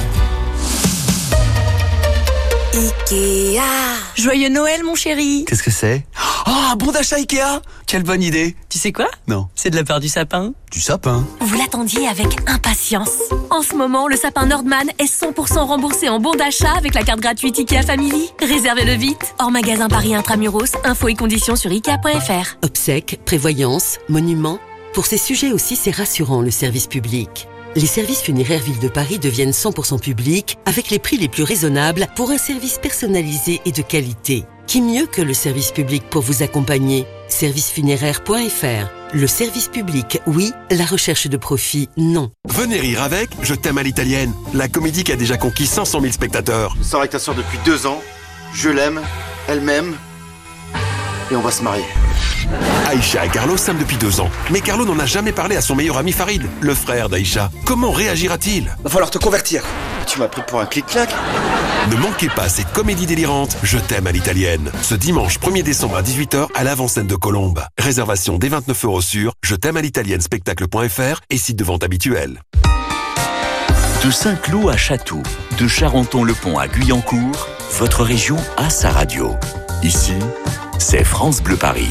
Ikea. Joyeux Noël, mon chéri. Qu'est-ce que c'est? Oh, un bon d'achat Ikea. Quelle bonne idée. Tu sais quoi? Non. C'est de la part du sapin. Du sapin? Vous l'attendiez avec impatience. En ce moment, le sapin Nordman est cent pour cent remboursé en bon d'achat avec la carte gratuite Ikea Family. Réservez-le vite. Hors magasin Paris Intramuros, infos et conditions sur ikea point f r. Obsèques, prévoyance, monuments. Pour ces sujets aussi, c'est rassurant le service public. Les services funéraires Ville de Paris deviennent cent pour cent publics avec les prix les plus raisonnables pour un service personnalisé et de qualité. Qui mieux que le service public pour vous accompagner? service funéraire point f r. Le service public, oui. La recherche de profit, non. Venez rire avec Je t'aime à l'italienne, la comédie qui a déjà conquis cinq cent mille spectateurs. Je sors avec ta soeur depuis deux ans. Je l'aime, elle m'aime. Et on va se marier. Aïcha et Carlo s'aiment depuis deux ans. Mais Carlo n'en a jamais parlé à son meilleur ami Farid, le frère d'Aïcha. Comment réagira-t-il? Va falloir te convertir. Tu m'as pris pour un clic-clac. Ne manquez pas cette comédie délirante Je t'aime à l'italienne. Ce dimanche premier décembre à dix-huit heures à l'avant-scène de Colombes. Réservation dès vingt-neuf euros sur je t'aime à l'italienne spectacle point f r et site de vente habituel. De Saint-Cloud à Chatou, de Charenton-le-Pont à Guyancourt, votre région a sa radio. Ici, c'est France Bleu Paris.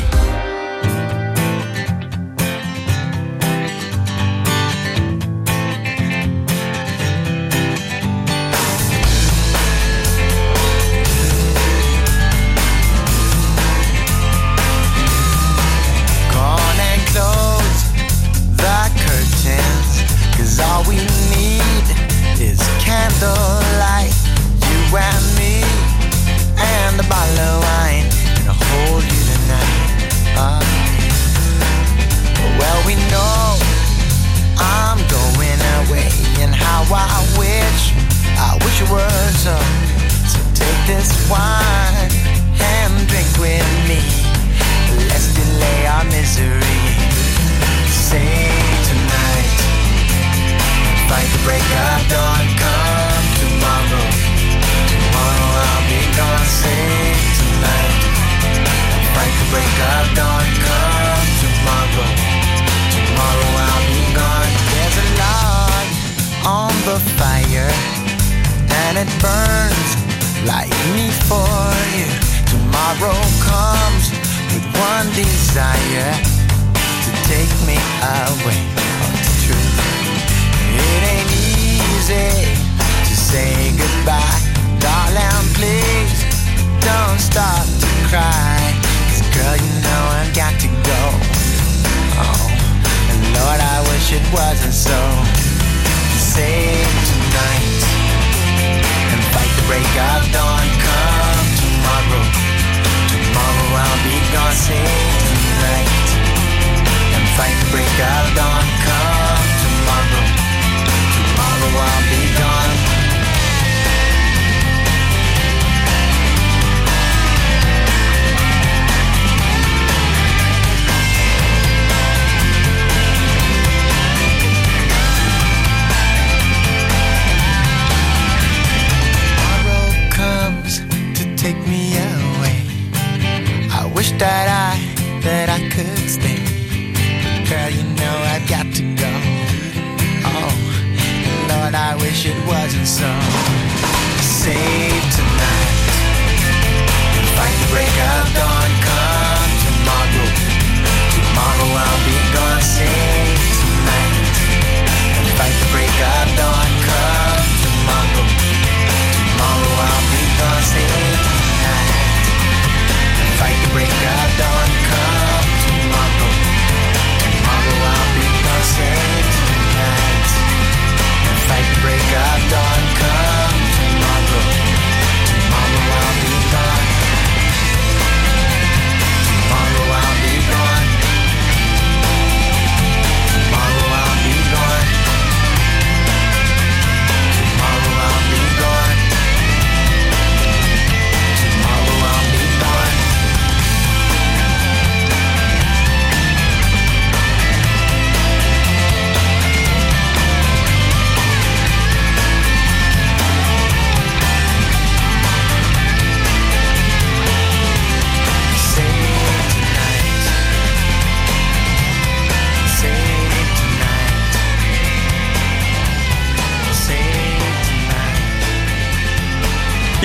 Candlelight, you and me, and a bottle of wine, and I'll hold you tonight. Uh, well, we know I'm going away, and how I wish, I wish it were so. So take this wine and drink with me. Let's delay our misery. Say tonight, fight the break of dawn, come tomorrow. Tomorrow I'll be gone, say tonight. Fight the break of dawn, come tomorrow. Tomorrow I'll be gone. There's a log on the fire, and it burns like me for you. Tomorrow comes with one desire, to take me away. Oh, it's true. It ain't easy to say goodbye. Darling, please don't stop to cry. 'Cause girl, you know I've got to go. Oh, and Lord, I wish it wasn't so. Save tonight and fight the break of dawn. Come tomorrow. Tomorrow I'll be gone. Save tonight and fight the break of dawn. Come tomorrow. Tomorrow I'll be gone. Tomorrow comes to take me away. I wish that I, that I could stay. Girl, you know I've got to go. Oh, Lord, I wish it wasn't so. Save tonight and fight the break of dawn. Come tomorrow. Tomorrow I'll be gone. Save tonight and fight the break of dawn.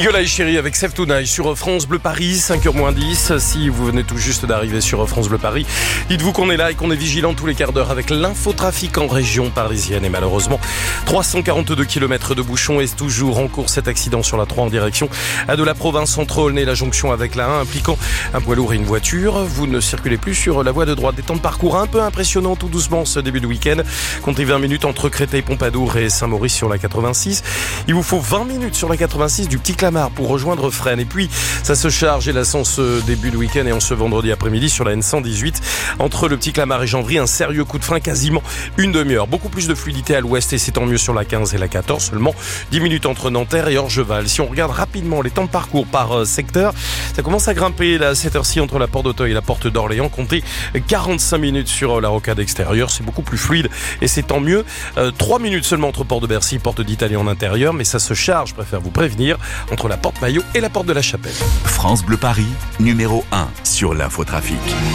Nicolas et Chéri avec Save Tonight sur France Bleu Paris, cinq heures moins dix. Si vous venez tout juste d'arriver sur France Bleu Paris, dites-vous qu'on est là et qu'on est vigilant tous les quarts d'heure avec l'infotrafic en région parisienne. Et malheureusement, trois cent quarante-deux kilomètres de bouchons et toujours en cours cet accident sur la trois en direction de la province entre Aulnay et la jonction avec la un impliquant un poids lourd et une voiture. Vous ne circulez plus sur la voie de droite. Des temps de parcours un peu impressionnants tout doucement ce début de week-end. Comptez vingt minutes entre Créteil, Pompadour et Saint-Maurice sur la quatre-vingt-six. Il vous faut vingt minutes sur la quatre-vingt-six du Petit Clamart pour rejoindre Fresnes. Et puis, ça se charge et là, sans ce début de week-end et en ce vendredi après-midi sur la N cent dix-huit. Entre le Petit Clamart et Janvry, un sérieux coup de frein, quasiment une demi-heure. Beaucoup plus de fluidité à l'ouest et c'est tant mieux sur la quinze et la quatorze. Seulement dix minutes entre Nanterre et Orgeval. Si on regarde rapidement les temps de parcours par euh, secteur, ça commence à grimper là, à cette heure-ci entre la porte d'Auteuil et la porte d'Orléans. Comptez quarante-cinq minutes sur euh, la rocade extérieure. C'est beaucoup plus fluide et c'est tant mieux. Euh, trois minutes seulement entre porte de Bercy et porte d'Italie en intérieur. Mais ça se charge, je préfère vous prévenir, entre la porte Maillot et la porte de la Chapelle. France Bleu Paris, numéro un sur l'infotrafic.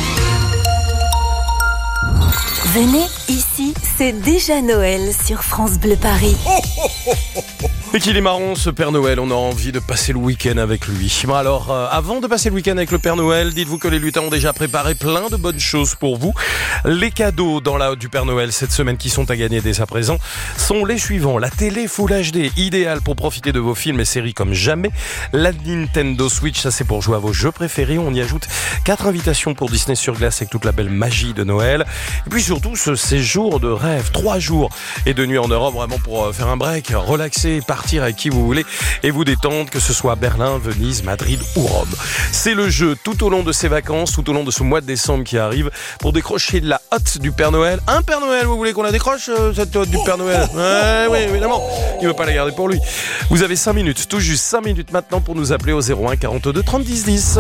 Venez ici, c'est déjà Noël sur France Bleu Paris. Et qu'il est marrant ce Père Noël, on a envie de passer le week-end avec lui. Bon alors, euh, avant de passer le week-end avec le Père Noël, dites-vous que les lutins ont déjà préparé plein de bonnes choses pour vous. Les cadeaux dans la haute du Père Noël cette semaine qui sont à gagner dès à présent sont les suivants. La télé Full H D, idéale pour profiter de vos films et séries comme jamais. La Nintendo Switch, ça c'est pour jouer à vos jeux préférés. On y ajoute quatre invitations pour Disney sur glace avec toute la belle magie de Noël. Et puis surtout ce séjour de rêve, trois jours et deux nuits en Europe, vraiment pour faire un break, relaxer, partir avec qui vous voulez et vous détendre, que ce soit Berlin, Venise, Madrid ou Rome. C'est le jeu tout au long de ces vacances, tout au long de ce mois de décembre qui arrive, pour décrocher de la hotte du Père Noël. Un Père Noël, vous voulez qu'on la décroche, cette hotte du Père Noël? Ouais, oui, évidemment. Il ne veut pas la garder pour lui. Vous avez cinq minutes, tout juste cinq minutes maintenant pour nous appeler au zéro un quarante-deux trente dix dix.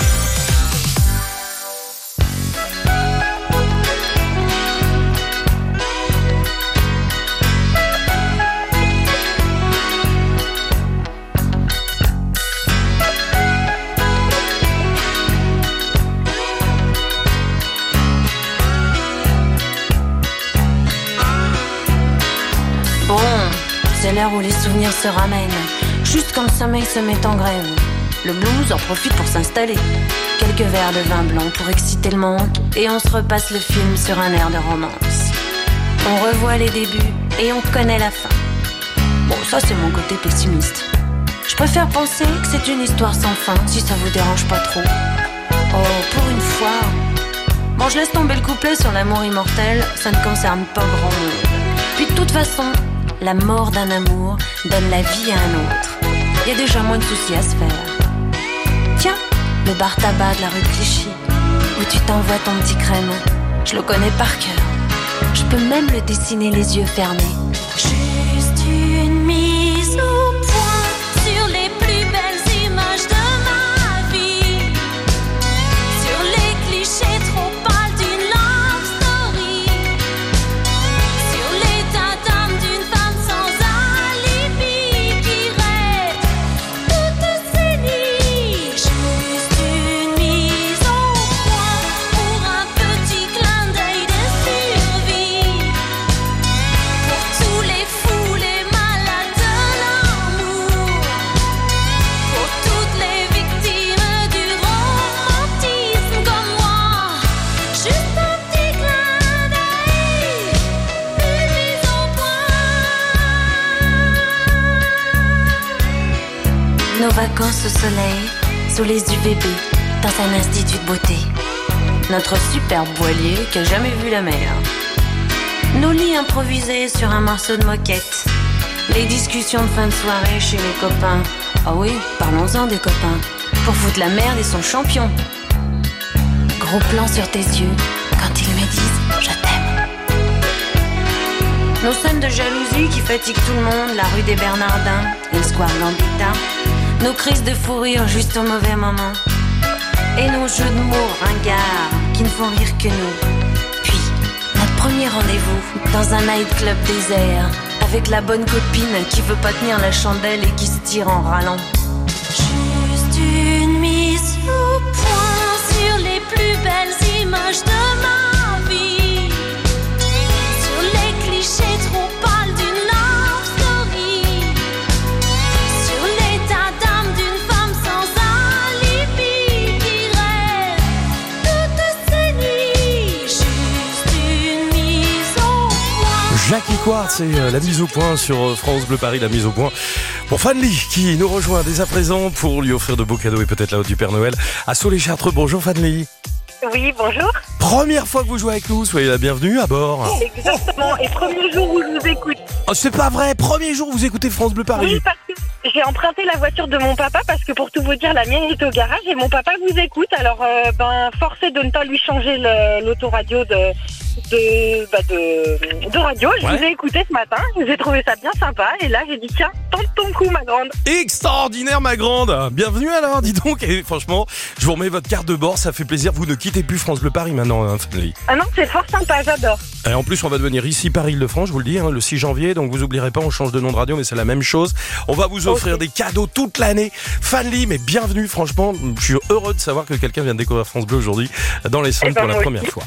C'est l'heure où les souvenirs se ramènent, juste quand le sommeil se met en grève. Le blues en profite pour s'installer. Quelques verres de vin blanc pour exciter le manque, et on se repasse le film sur un air de romance. On revoit les débuts et on connaît la fin. Bon, ça c'est mon côté pessimiste. Je préfère penser que c'est une histoire sans fin, si ça vous dérange pas trop. Oh, pour une fois. Bon, je laisse tomber le couplet sur l'amour immortel, ça ne concerne pas grand monde. Puis de toute façon, la mort d'un amour donne la vie à un autre. Il y a déjà moins de soucis à se faire. Tiens, le bar tabac de la rue de Clichy, où tu t'envoies ton petit crème, je le connais par cœur. Je peux même le dessiner les yeux fermés. Juste une mise au point sur les plus belles images de ma vie, sur les clichés trop pâles d'une love story, sur l'état d'âme d'une femme sans alibi qui rêve toutes ses nuits. Juste une mise au point pour un petit clin d'œil de survie, pour tous les fous, les malades de l'amour, pour toutes les victimes du romantisme comme moi. Juste un petit clin d'œil, une mise au point. Nos vacances au soleil, sous les U V B, dans un institut de beauté. Notre superbe voilier qui a jamais vu la mer. Nos lits improvisés sur un morceau de moquette. Les discussions de fin de soirée chez les copains. Ah oui, parlons-en des copains. Pour foutre la merde et son champion. Gros plan sur tes yeux quand ils me disent je t'aime. Nos scènes de jalousie qui fatiguent tout le monde. La rue des Bernardins et le square Gambetta. Nos crises de fou rire juste au mauvais moment. Et nos jeux de mots ringards qui ne font rire que nous. Puis, notre premier rendez-vous dans un nightclub désert, avec la bonne copine qui veut pas tenir la chandelle et qui se tire en râlant. Juste une mise au point sur les plus belles images de ma vie, sur les clichés trop pâles d'une love story, sur l'état d'âme Jackie Quartz et euh, la mise au point sur France Bleu Paris, la mise au point pour Fanny qui nous rejoint dès à présent pour lui offrir de beaux cadeaux et peut-être la haute du Père Noël à Soleil-Chartreux. Bonjour Fanny. Oui, bonjour. Première fois que vous jouez avec nous, soyez la bienvenue à bord. Exactement, et premier jour où je vous écoute. Oh, c'est pas vrai, premier jour où vous écoutez France Bleu Paris. Oui, parce que j'ai emprunté la voiture de mon papa parce que pour tout vous dire, la mienne est au garage et mon papa vous écoute. Alors, euh, ben, forcé de ne pas lui changer le, l'autoradio de, de, bah de, de radio. Je ouais. vous ai écouté ce matin, j'ai trouvé ça bien sympa et là j'ai dit tiens, tente ton coup ma grande. Extraordinaire ma grande. Bienvenue alors, dis donc. Et franchement, je vous remets votre carte de bord, ça fait plaisir. Vous ne quittez plus France Bleu Paris maintenant, hein, Fanny. Ah non, c'est fort sympa, j'adore. Et en plus, on va devenir ici Paris-Île-de-France, je vous le dis, hein, le six janvier. Donc vous oublierez pas, on change de nom de radio, mais c'est la même chose. On va vous offrir okay. des cadeaux toute l'année. Fanny, mais bienvenue, franchement. Je suis heureux de savoir que quelqu'un vient de découvrir France Bleu aujourd'hui dans les Centres ben, pour la première fois.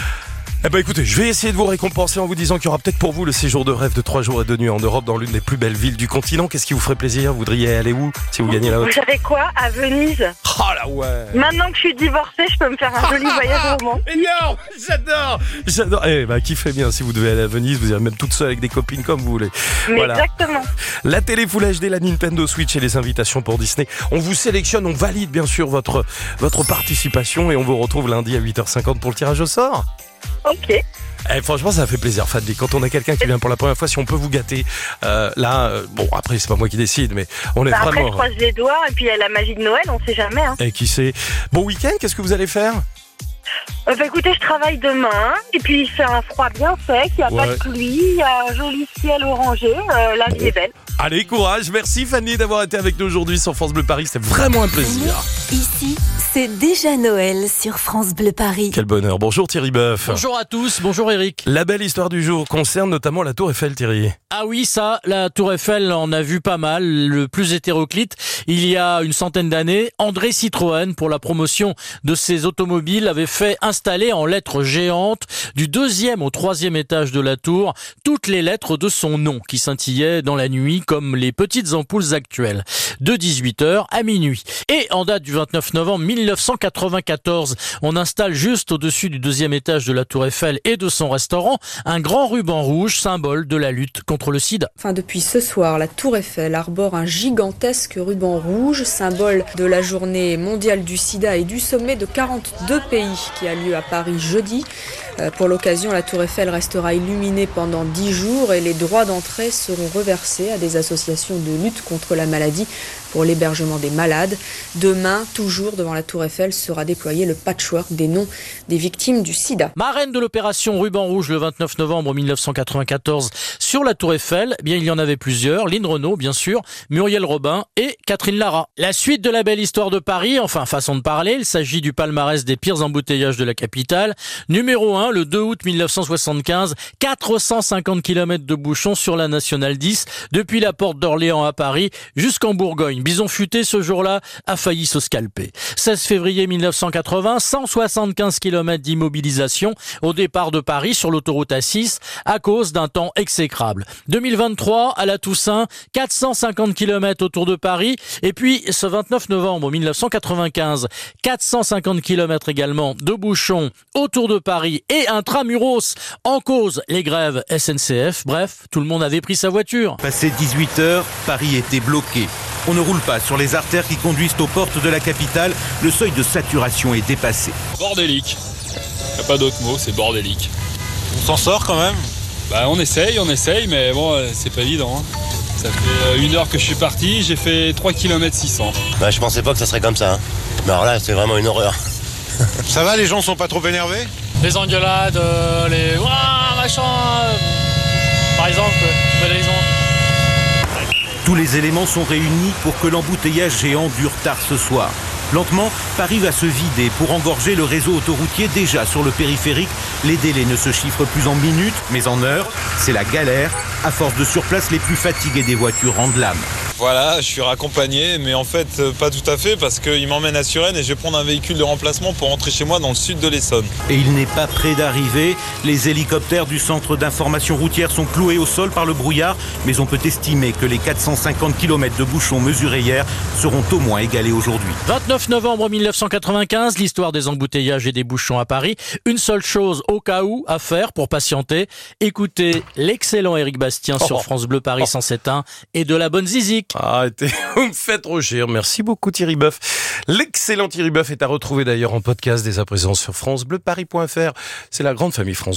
Eh ben écoutez, je vais essayer de vous récompenser en vous disant qu'il y aura peut-être pour vous le séjour de rêve de trois jours et deux nuits en Europe dans l'une des plus belles villes du continent. Qu'est-ce qui vous ferait plaisir? Vous voudriez aller où si vous gagnez la haute? Vous savez quoi? À Venise. Oh là ouais. Maintenant que je suis divorcée, je peux me faire un joli voyage roman. Énorme, j'adore, j'adore. Eh ben kiffez bien si vous devez aller à Venise, vous irez même toute seule avec des copines comme vous voulez. Mais voilà. Exactement. La télé Full H D, la Nintendo Switch et les invitations pour Disney. On vous sélectionne, on valide bien sûr votre votre participation et on vous retrouve lundi à huit heures cinquante pour le tirage au sort. Ok. Eh, franchement, ça fait plaisir, Fanny. Quand on a quelqu'un qui vient pour la première fois, si on peut vous gâter, euh, là, euh, bon, après, c'est pas moi qui décide, mais on est bah vraiment. Après, je croise les doigts, et puis il y a la magie de Noël, on sait jamais. Hein. Et qui sait. Bon week-end, qu'est-ce que vous allez faire? Euh, bah, écoutez, je travaille demain, et puis il fait un froid bien sec, il n'y a ouais. pas de pluie, il y a un joli ciel orangé, euh, la vie est belle. Allez, courage. Merci Fanny d'avoir été avec nous aujourd'hui sur France Bleu Paris. C'était vraiment un plaisir. Ici, c'est déjà Noël sur France Bleu Paris. Quel bonheur. Bonjour Thierry Boeuf. Bonjour à tous. Bonjour Eric. La belle histoire du jour concerne notamment la Tour Eiffel, Thierry. Ah oui, ça, la Tour Eiffel, on a vu pas mal. Le plus hétéroclite, il y a une centaine d'années, André Citroën, pour la promotion de ses automobiles, avait fait installer en lettres géantes du deuxième au troisième étage de la tour toutes les lettres de son nom qui scintillaient dans la nuit comme les petites ampoules actuelles, de dix-huit heures à minuit. Et en date du vingt-neuf novembre mille neuf cent quatre-vingt-quatorze, on installe juste au-dessus du deuxième étage de la Tour Eiffel et de son restaurant un grand ruban rouge, symbole de la lutte contre le sida. Enfin, depuis ce soir, la Tour Eiffel arbore un gigantesque ruban rouge, symbole de la journée mondiale du sida et du sommet de quarante-deux pays qui a lieu à Paris jeudi. Pour l'occasion, la Tour Eiffel restera illuminée pendant dix jours et les droits d'entrée seront reversés à des associations de lutte contre la maladie pour l'hébergement des malades. Demain, toujours devant la Tour Eiffel, sera déployé le patchwork des noms des victimes du sida. Marraine de l'opération Ruban Rouge le vingt-neuf novembre mille neuf cent quatre-vingt-quatorze sur la Tour Eiffel, eh bien il y en avait plusieurs, Lynn Renaud bien sûr, Muriel Robin et Catherine Lara. La suite de la belle histoire de Paris, enfin façon de parler, il s'agit du palmarès des pires embouteillages de la capitale. Numéro un, le deux août mille neuf cent soixante-quinze, quatre cent cinquante kilomètres de bouchons sur la Nationale dix, depuis la porte d'Orléans à Paris jusqu'en Bourgogne. Bison Futé, ce jour-là, a failli se scalper. seize février mille neuf cent quatre-vingts, cent soixante-quinze kilomètres d'immobilisation au départ de Paris sur l'autoroute A six à cause d'un temps exécrable. deux mille vingt-trois, à la Toussaint, quatre cent cinquante kilomètres autour de Paris. Et puis, ce vingt-neuf novembre mille neuf cent quatre-vingt-quinze, quatre cent cinquante kilomètres également de bouchons autour de Paris et intramuros. En cause, les grèves S N C F. Bref, tout le monde avait pris sa voiture. Passé dix-huit heures, Paris était bloqué. On ne roule pas sur les artères qui conduisent aux portes de la capitale. Le seuil de saturation est dépassé. Bordélique. Il n'y a pas d'autre mot, c'est bordélique. On s'en sort quand même? Bah on essaye, on essaye, mais bon, c'est pas évident. Hein. Ça fait une heure que je suis parti, j'ai fait trois kilomètres six cents. Bah je pensais pas que ça serait comme ça. Hein. Mais alors là, c'est vraiment une horreur. Ça va, les gens sont pas trop énervés? Les engueulades, euh, les... Ouah, machin euh... Par exemple, je fais l'exemple. Tous les éléments sont réunis pour que l'embouteillage géant dure tard ce soir. Lentement, Paris va se vider pour engorger le réseau autoroutier déjà sur le périphérique. Les délais ne se chiffrent plus en minutes, mais en heures. C'est la galère. À force de surplace, les plus fatigués des voitures rendent l'âme. Voilà, je suis raccompagné, mais en fait, pas tout à fait, parce qu'il m'emmène à Suresnes et je vais prendre un véhicule de remplacement pour rentrer chez moi dans le sud de l'Essonne. Et il n'est pas près d'arriver. Les hélicoptères du centre d'information routière sont cloués au sol par le brouillard, mais on peut estimer que les quatre cent cinquante kilomètres de bouchons mesurés hier seront au moins égalés aujourd'hui. vingt-neuf novembre mille neuf cent quatre-vingt-quinze, l'histoire des embouteillages et des bouchons à Paris. Une seule chose au cas où à faire pour patienter. Écoutez l'excellent Éric Bastien oh. sur France Bleu Paris cent sept point un et de la bonne zizik. Arrêtez, vous me faites rougir. Merci beaucoup Thierry Boeuf. L'excellent Thierry Boeuf est à retrouver d'ailleurs en podcast dès à présent sur francebleuparis point f r. C'est la grande famille France Bleu.